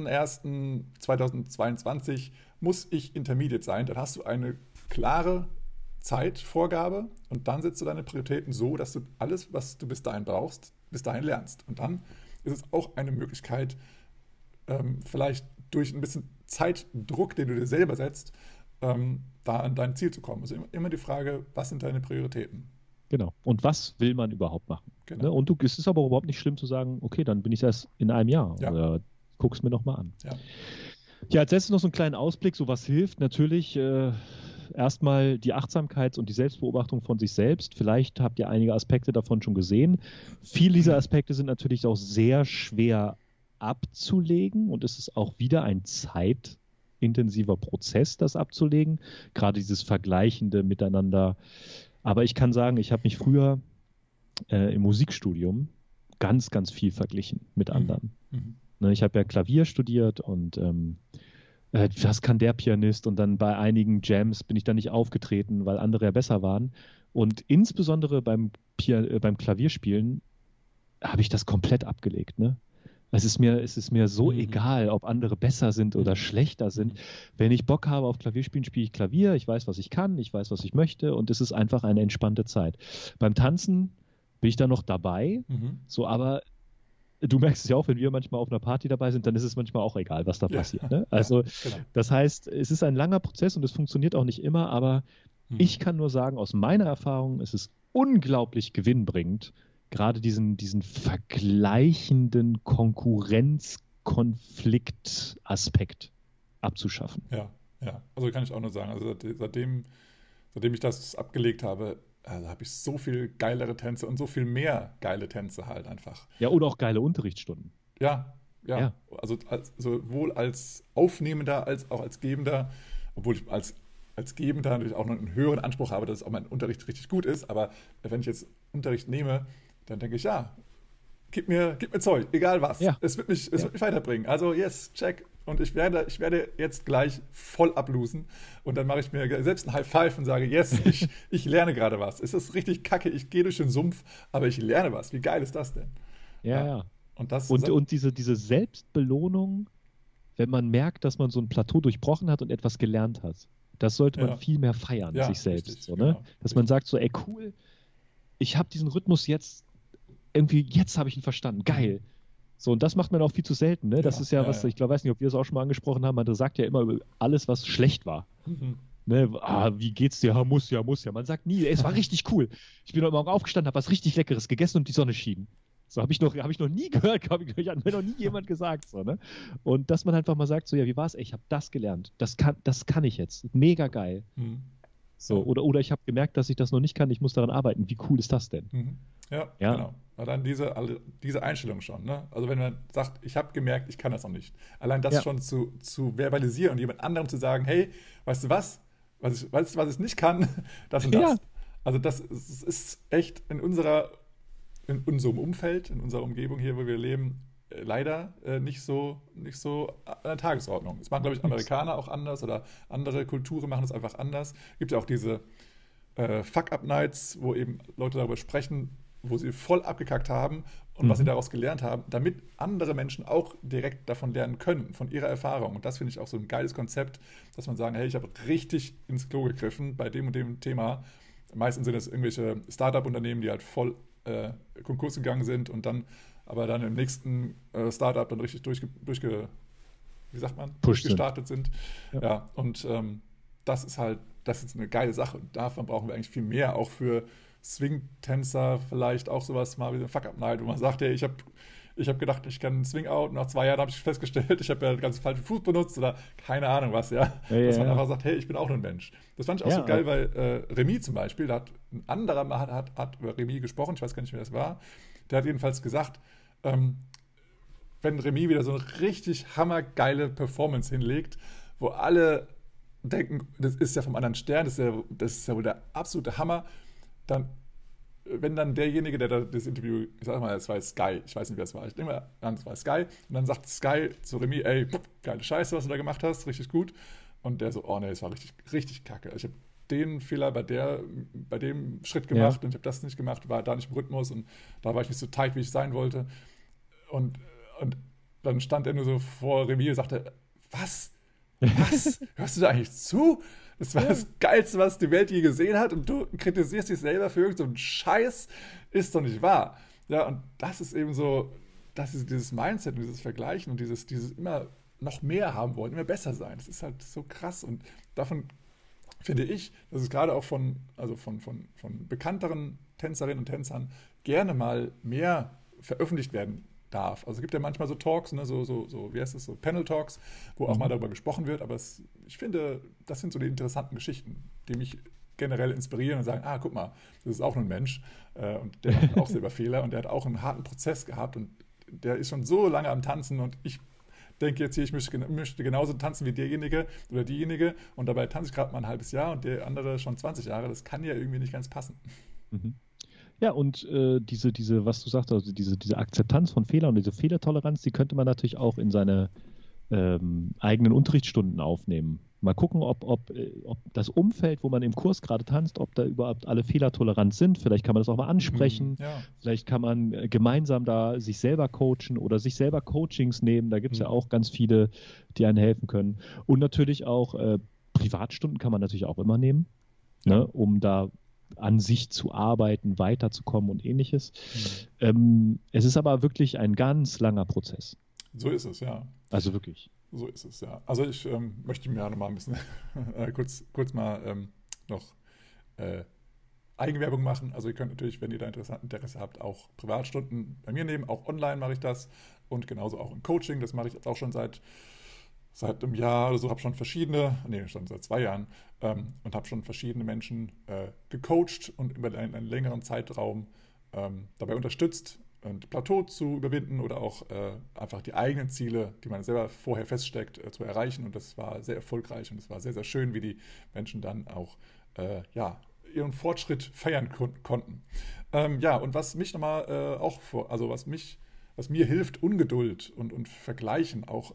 01.01.2022 muss ich Intermediate sein, dann hast du eine klare Zeitvorgabe und dann setzt du deine Prioritäten so, dass du alles, was du bis dahin brauchst, bis dahin lernst. Und dann ist es auch eine Möglichkeit, vielleicht durch ein bisschen Zeitdruck, den du dir selber setzt, da an dein Ziel zu kommen. Also immer die Frage, was sind deine Prioritäten? Genau. Und was will man überhaupt machen? Genau. Ne? Und es ist aber überhaupt nicht schlimm zu sagen, okay, dann bin ich erst in einem Jahr. Ja. Oder guck's mir nochmal an. Ja. Ja, als letztes noch so einen kleinen Ausblick, so was hilft. Natürlich erstmal die Achtsamkeit und die Selbstbeobachtung von sich selbst. Vielleicht habt ihr einige Aspekte davon schon gesehen. Viele dieser Aspekte sind natürlich auch sehr schwer abzulegen und es ist auch wieder ein zeitintensiver Prozess, das abzulegen. Gerade dieses Vergleichende miteinander. Aber ich kann sagen, ich habe mich früher im Musikstudium ganz, ganz viel verglichen mit anderen. Ne, ich habe ja Klavier studiert und was kann der Pianist? Und dann bei einigen Jams bin ich dann nicht aufgetreten, weil andere ja besser waren. Und insbesondere beim Klavierspielen habe ich das komplett abgelegt. Ne? Es ist mir so egal, ob andere besser sind oder schlechter sind. Wenn ich Bock habe auf Klavierspielen, spiele ich Klavier. Ich weiß, was ich kann, ich weiß, was ich möchte und es ist einfach eine entspannte Zeit. Beim Tanzen bin ich da noch dabei, so, aber du merkst es ja auch, wenn wir manchmal auf einer Party dabei sind, dann ist es manchmal auch egal, was da passiert. Ne? Also genau. Das heißt, es ist ein langer Prozess und es funktioniert auch nicht immer, aber ich kann nur sagen, aus meiner Erfahrung ist es unglaublich gewinnbringend, gerade diesen vergleichenden Konkurrenzkonfliktaspekt abzuschaffen. Ja, ja. Also kann ich auch nur sagen, also seitdem ich das abgelegt habe, also habe ich so viel geilere Tänze und so viel mehr geile Tänze halt einfach. Ja, oder auch geile Unterrichtsstunden. Ja. Also sowohl als Aufnehmender als auch als Gebender, obwohl ich als Gebender natürlich auch noch einen höheren Anspruch habe, dass auch mein Unterricht richtig gut ist. Aber wenn ich jetzt Unterricht nehme, dann denke ich, ja, gib mir Zeug, egal was. Ja. Es wird mich weiterbringen. Also yes, check. Und ich werde jetzt gleich voll ablosen und dann mache ich mir selbst ein High Five und sage, yes, ich lerne gerade was. Es ist richtig kacke, ich gehe durch den Sumpf, aber ich lerne was. Wie geil ist das denn? Ja. Und diese Selbstbelohnung, wenn man merkt, dass man so ein Plateau durchbrochen hat und etwas gelernt hat, das sollte man viel mehr feiern, sich selbst. Richtig, so, ne? Genau, dass man sagt so, ey cool, ich habe diesen Rhythmus jetzt habe ich ihn verstanden, geil. So, und das macht man auch viel zu selten. Ne? Das ist ja was, ich weiß nicht, ob wir es auch schon mal angesprochen haben, man sagt ja immer über alles, was schlecht war. Ne? Wie geht's dir? Muss ja. Man sagt nie, ey, es war richtig cool. Ich bin heute Morgen aufgestanden, habe was richtig Leckeres gegessen und die Sonne schien. So habe ich noch nie gehört, hat mir noch nie jemand gesagt. So, ne? Und dass man einfach mal sagt, so, ja, wie war's? Ey, ich habe das gelernt. Das kann ich jetzt. Mega geil. So, oder ich habe gemerkt, dass ich das noch nicht kann, ich muss daran arbeiten. Wie cool ist das denn? Ja, genau. Aber dann diese Einstellung schon. Ne? Also wenn man sagt, ich habe gemerkt, ich kann das noch nicht. Allein das schon zu verbalisieren und jemand anderem zu sagen, hey, weißt du was ich nicht kann, das und das. Ja. Also das ist echt in unserem Umfeld, in unserer Umgebung hier, wo wir leben, leider nicht so an der Tagesordnung. Das machen, glaube ich, Amerikaner auch anders oder andere Kulturen machen es einfach anders. Es gibt ja auch diese Fuck-Up-Nights, wo eben Leute darüber sprechen, wo sie voll abgekackt haben und was sie daraus gelernt haben, damit andere Menschen auch direkt davon lernen können, von ihrer Erfahrung. Und das finde ich auch so ein geiles Konzept, dass man sagen, hey, ich habe richtig ins Klo gegriffen bei dem und dem Thema. Meistens sind es irgendwelche Startup-Unternehmen, die halt voll Konkurs gegangen sind und dann aber dann im nächsten Startup dann richtig durchgestartet sind. Ja, und das ist eine geile Sache. Und davon brauchen wir eigentlich viel mehr, auch für Swing-Tänzer vielleicht auch sowas mal wie so ein Fuck-Up-Night, wo man sagt, hey, ich hab gedacht, ich kann Swing-Out, und nach 2 Jahren habe ich festgestellt, ich habe ja ganz falschen Fuß benutzt oder keine Ahnung was, dass man einfach sagt, hey, ich bin auch nur ein Mensch. Das fand ich auch so geil, weil Remy zum Beispiel, da hat ein anderer hat über Remy gesprochen, ich weiß gar nicht, wer das war, der hat jedenfalls gesagt, wenn Remy wieder so eine richtig hammergeile Performance hinlegt, wo alle denken, das ist ja vom anderen Stern, das ist ja wohl der absolute Hammer, dann, wenn dann derjenige, der das Interview, ich sag mal, es war Sky, ich weiß nicht, wer es war, ich denke mal an, es war Sky, und dann sagt Sky zu Remy, ey, geile Scheiße, was du da gemacht hast, richtig gut, und der so, oh nee, es war richtig, richtig kacke, ich habe den Fehler bei dem Schritt gemacht und ich habe das nicht gemacht, war da nicht im Rhythmus und da war ich nicht so tight, wie ich sein wollte, und dann stand er nur so vor Remy und sagte, was? Hörst du da eigentlich zu? Das war das Geilste, was die Welt je gesehen hat und du kritisierst dich selber für irgendeinen Scheiß. Ist doch nicht wahr. Ja, und das ist eben so, das ist dieses Mindset und dieses Vergleichen und dieses immer noch mehr haben wollen, immer besser sein. Das ist halt so krass und davon finde ich, dass es gerade auch von bekannteren Tänzerinnen und Tänzern gerne mal mehr veröffentlicht werden darf. Also es gibt ja manchmal so Talks, ne, wie heißt das, so Panel-Talks, wo auch mal darüber gesprochen wird, aber ich finde, das sind so die interessanten Geschichten, die mich generell inspirieren und sagen, guck mal, das ist auch nur ein Mensch und der macht auch selber Fehler und der hat auch einen harten Prozess gehabt und der ist schon so lange am Tanzen und ich denke jetzt hier, ich möchte genauso tanzen wie derjenige oder diejenige und dabei tanze ich gerade mal ein halbes Jahr und der andere schon 20 Jahre, das kann ja irgendwie nicht ganz passen. Mhm. Ja, und diese, was du sagst, also diese Akzeptanz von Fehlern und diese Fehlertoleranz, die könnte man natürlich auch in seine eigenen Unterrichtsstunden aufnehmen. Mal gucken, ob das Umfeld, wo man im Kurs gerade tanzt, ob da überhaupt alle fehlertolerant sind. Vielleicht kann man das auch mal ansprechen. Ja. Vielleicht kann man gemeinsam da sich selber coachen oder sich selber Coachings nehmen. Da gibt es ja auch ganz viele, die einem helfen können. Und natürlich auch Privatstunden kann man natürlich auch immer nehmen, ne, um da an sich zu arbeiten, weiterzukommen und ähnliches. Es ist aber wirklich ein ganz langer Prozess. So ist es, ja. Also wirklich. So ist es, ja. Also ich möchte mir ja noch mal ein bisschen kurz mal noch Eigenwerbung machen. Also ihr könnt natürlich, wenn ihr da Interesse habt, auch Privatstunden bei mir nehmen. Auch online mache ich das und genauso auch im Coaching. Das mache ich jetzt auch schon seit einem Jahr oder so, schon seit 2 Jahren und habe schon verschiedene Menschen gecoacht und über einen längeren Zeitraum dabei unterstützt, ein Plateau zu überwinden oder auch einfach die eigenen Ziele, die man selber vorher feststeckt, zu erreichen. Und das war sehr erfolgreich und es war sehr, sehr schön, wie die Menschen dann auch ihren Fortschritt feiern konnten. Und was mich nochmal was mir hilft, Ungeduld und Vergleichen auch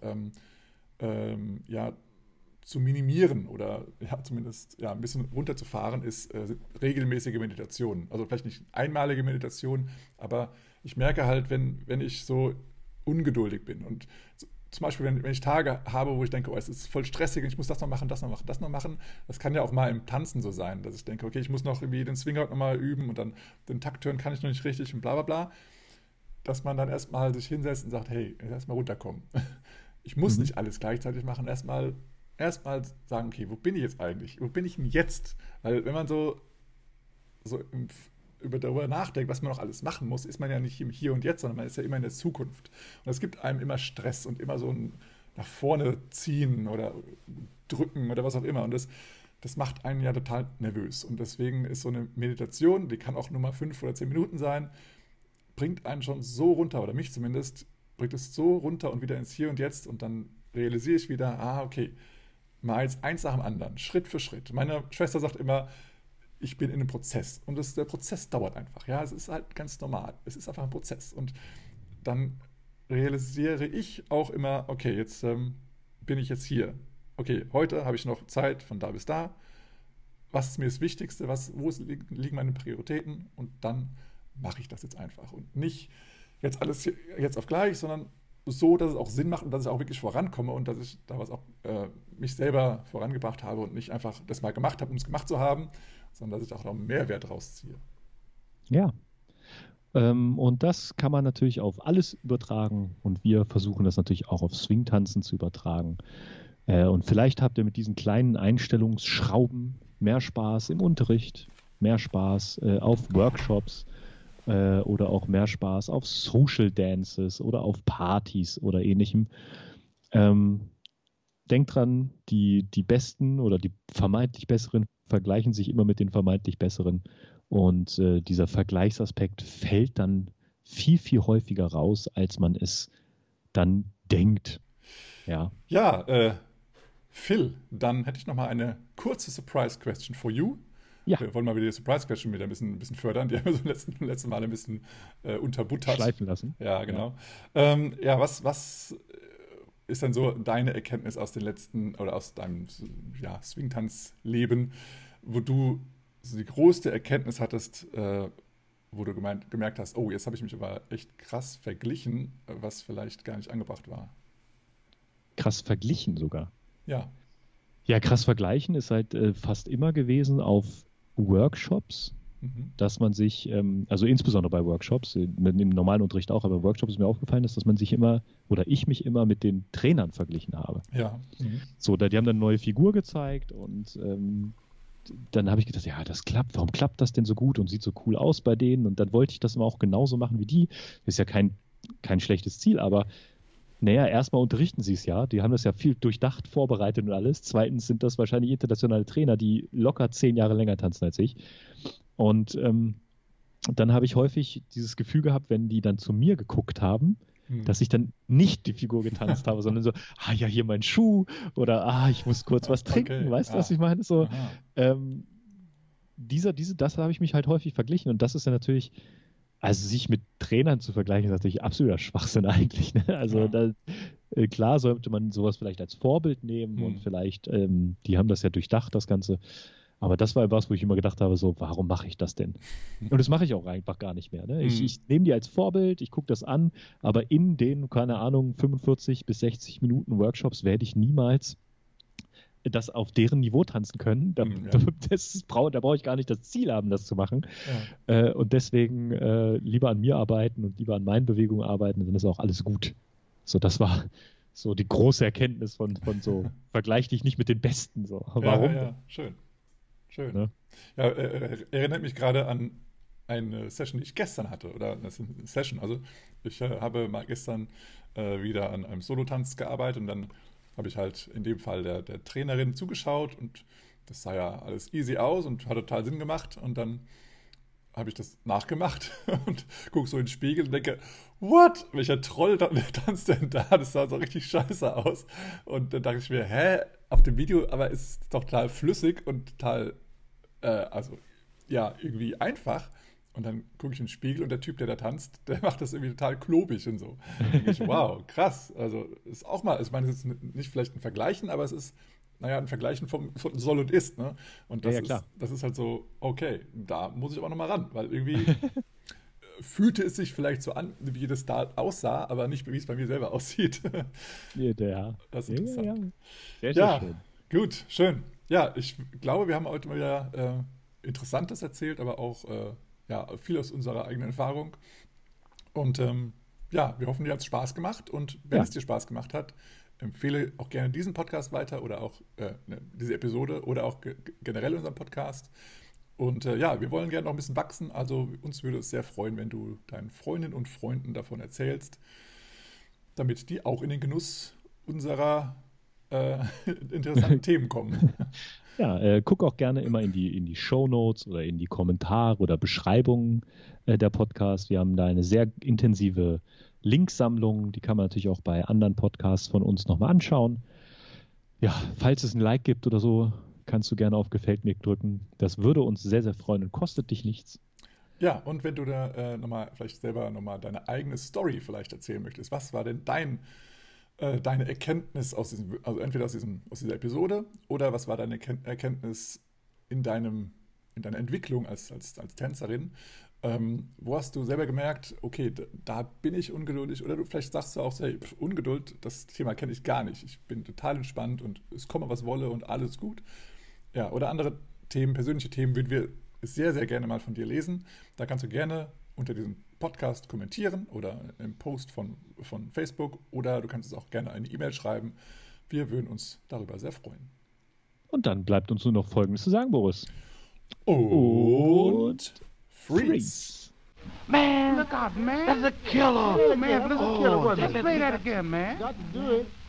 zu minimieren oder zumindest ein bisschen runterzufahren, ist regelmäßige Meditation. Also vielleicht nicht einmalige Meditation, aber ich merke halt, wenn ich so ungeduldig bin und zum Beispiel, wenn ich Tage habe, wo ich denke, es ist voll stressig und ich muss das noch machen, das noch machen, das noch machen. Das kann ja auch mal im Tanzen so sein, dass ich denke, okay, ich muss noch irgendwie den Swing-Out nochmal üben und dann den Takt hören kann ich noch nicht richtig und bla bla bla. Dass man dann erstmal sich hinsetzt und sagt, hey, erstmal runterkommen. Ich muss nicht alles gleichzeitig machen. Erstmal sagen, okay, wo bin ich jetzt eigentlich? Wo bin ich denn jetzt? Weil wenn man so darüber nachdenkt, was man noch alles machen muss, ist man ja nicht im Hier und Jetzt, sondern man ist ja immer in der Zukunft. Und es gibt einem immer Stress und immer so ein nach vorne ziehen oder drücken oder was auch immer. Und das macht einen ja total nervös. Und deswegen ist so eine Meditation, die kann auch nur mal 5 oder 10 Minuten sein, bringt einen schon so runter, oder mich zumindest, bringt es so runter und wieder ins Hier und Jetzt und dann realisiere ich wieder, okay, mal jetzt eins nach dem anderen, Schritt für Schritt. Meine Schwester sagt immer, ich bin in einem Prozess und der Prozess dauert einfach. Ja, es ist halt ganz normal. Es ist einfach ein Prozess und dann realisiere ich auch immer, okay, jetzt bin ich jetzt hier. Okay, heute habe ich noch Zeit von da bis da. Was ist mir das Wichtigste? Wo liegen meine Prioritäten? Und dann mache ich das jetzt einfach und nicht jetzt alles jetzt auf gleich, sondern so, dass es auch Sinn macht und dass ich auch wirklich vorankomme und dass ich da was auch mich selber vorangebracht habe und nicht einfach das mal gemacht habe, um es gemacht zu haben, sondern dass ich auch noch einen Mehrwert rausziehe. Ja. Und das kann man natürlich auf alles übertragen und wir versuchen das natürlich auch auf Swingtanzen zu übertragen. Und vielleicht habt ihr mit diesen kleinen Einstellungsschrauben mehr Spaß im Unterricht, mehr Spaß auf Workshops oder auch mehr Spaß auf Social Dances oder auf Partys oder ähnlichem. Denkt dran, die Besten oder die vermeintlich Besseren vergleichen sich immer mit den vermeintlich Besseren. Und dieser Vergleichsaspekt fällt dann viel, viel häufiger raus, als man es dann denkt. Ja, Phil, dann hätte ich noch mal eine kurze Surprise-Question for you. ja, Wir wollen mal wieder die Surprise-Question wieder ein bisschen fördern. Die haben wir so letzten Mal ein bisschen unterbuttert. schleifen lassen. Ja, genau. Was ist denn so deine Erkenntnis aus den letzten oder aus deinem Swingtanz-Leben, wo du so die größte Erkenntnis hattest, wo du gemerkt hast, oh, jetzt habe ich mich aber echt krass verglichen, was vielleicht gar nicht angebracht war. Krass verglichen sogar. Ja. Ja, krass vergleichen ist halt fast immer gewesen auf Workshops, Mhm. dass man sich, also insbesondere bei Workshops, im normalen Unterricht auch, aber Workshops ist mir aufgefallen, dass man sich immer oder ich mich immer mit den Trainern verglichen habe. Ja. Mhm. So, die haben dann eine neue Figur gezeigt und dann habe ich gedacht, ja, das klappt, warum klappt das denn so gut und sieht so cool aus bei denen? Und dann wollte ich das immer auch genauso machen wie die. Ist ja kein schlechtes Ziel, aber naja, erstmal unterrichten sie es ja. Die haben das ja viel durchdacht, vorbereitet und alles. Zweitens sind das wahrscheinlich internationale Trainer, die locker 10 Jahre länger tanzen als ich. Und dann habe ich häufig dieses Gefühl gehabt, wenn die dann zu mir geguckt haben, Mhm. dass ich dann nicht die Figur getanzt habe, sondern so, ja, hier mein Schuh oder ich muss kurz was trinken, Okay. weißt du, was ich meine? So, Aha. ähm, das habe ich mich halt häufig verglichen und das ist ja natürlich, also sich mit Trainern zu vergleichen, ist natürlich absoluter Schwachsinn eigentlich. Ne? Also Ja. klar sollte man sowas vielleicht als Vorbild nehmen und Mhm. vielleicht, die haben das ja durchdacht, das Ganze. Aber das war was, wo ich immer gedacht habe, so, warum mache ich das denn? Und das mache ich auch einfach gar nicht mehr. Ne? Ich, Mhm. ich nehme die als Vorbild, ich gucke das an, aber in den, keine Ahnung, 45 bis 60 Minuten Workshops werde ich niemals das auf deren Niveau tanzen können. Mhm. Ja. Da brauche ich gar nicht das Ziel haben, das zu machen. Ja. Und deswegen lieber an mir arbeiten und lieber an meinen Bewegungen arbeiten, dann ist auch alles gut. So, das war so die große Erkenntnis von so, vergleich dich nicht mit den Besten. So. Ja, Warum denn? ja, schön. Schön. Ne? Ja, erinnert mich gerade an eine Session, die ich gestern hatte. Oder das ist eine Session. Also ich habe mal gestern wieder an einem Solotanz gearbeitet und dann habe ich halt in dem Fall der Trainerin zugeschaut und das sah ja alles easy aus und hat total Sinn gemacht. Und dann habe ich das nachgemacht und gucke so in den Spiegel und denke, what? Welcher Troll tanzt denn da? Das sah so richtig scheiße aus. Und dann dachte ich mir, hä? Auf dem Video, aber es ist doch total flüssig und total, also ja, irgendwie einfach. Und dann gucke ich in den Spiegel und der Typ, der da tanzt, der macht das irgendwie total klobig und so. Da denke ich, wow, krass. Also ist auch mal, ich meine, es ist nicht vielleicht ein Vergleichen, aber es ist, naja, ein Vergleichen von Soll und Ist, ne? Und Ja, ja, klar. das ist halt so, okay, da muss ich aber nochmal ran, weil irgendwie fühlte es sich vielleicht so an, wie das da aussah, aber nicht, wie es bei mir selber aussieht. Ja, Das ist ja, ja, ja. interessant. Sehr, sehr Ja, schön. gut, schön. Ja, ich glaube, wir haben heute mal wieder Interessantes erzählt, aber auch ja, viel aus unserer eigenen Erfahrung. Und ja, wir hoffen, dir hat es Spaß gemacht. Und wenn Ja, es dir Spaß gemacht hat, empfehle auch gerne diesen Podcast weiter oder auch diese Episode oder auch generell unseren Podcast. Und ja, wir wollen gerne noch ein bisschen wachsen. Also uns würde es sehr freuen, wenn du deinen Freundinnen und Freunden davon erzählst, damit die auch in den Genuss unserer äh, interessanten Themen kommen. ja, guck auch gerne immer in die Shownotes oder in die Kommentare oder Beschreibungen der Podcasts. Wir haben da eine sehr intensive Linksammlung, die kann man natürlich auch bei anderen Podcasts von uns nochmal anschauen. Ja, falls es ein Like gibt oder so, kannst du gerne auf Gefällt mir drücken. Das würde uns sehr, sehr freuen und kostet dich nichts. Ja, und wenn du da nochmal vielleicht selber nochmal deine eigene Story vielleicht erzählen möchtest, was war denn deine Erkenntnis aus diesem, also entweder aus dieser Episode oder was war deine Erkenntnis in in deiner Entwicklung als Tänzerin? Wo hast du selber gemerkt, okay, da bin ich ungeduldig oder du vielleicht sagst du auch, hey, Ungeduld, das Thema kenne ich gar nicht. Ich bin total entspannt und es komme, was wolle und alles gut. Ja, oder andere Themen, persönliche Themen würden wir sehr, sehr gerne mal von dir lesen. Da kannst du gerne unter diesem Podcast kommentieren oder im Post von Facebook oder du kannst es auch gerne eine E-Mail schreiben. Wir würden uns darüber sehr freuen. Und dann bleibt uns nur noch Folgendes zu sagen, Boris. Und freeze. Man, look out, man. That's a killer. Oh, man, that's a killer. Let's play that again, man. Got to do it.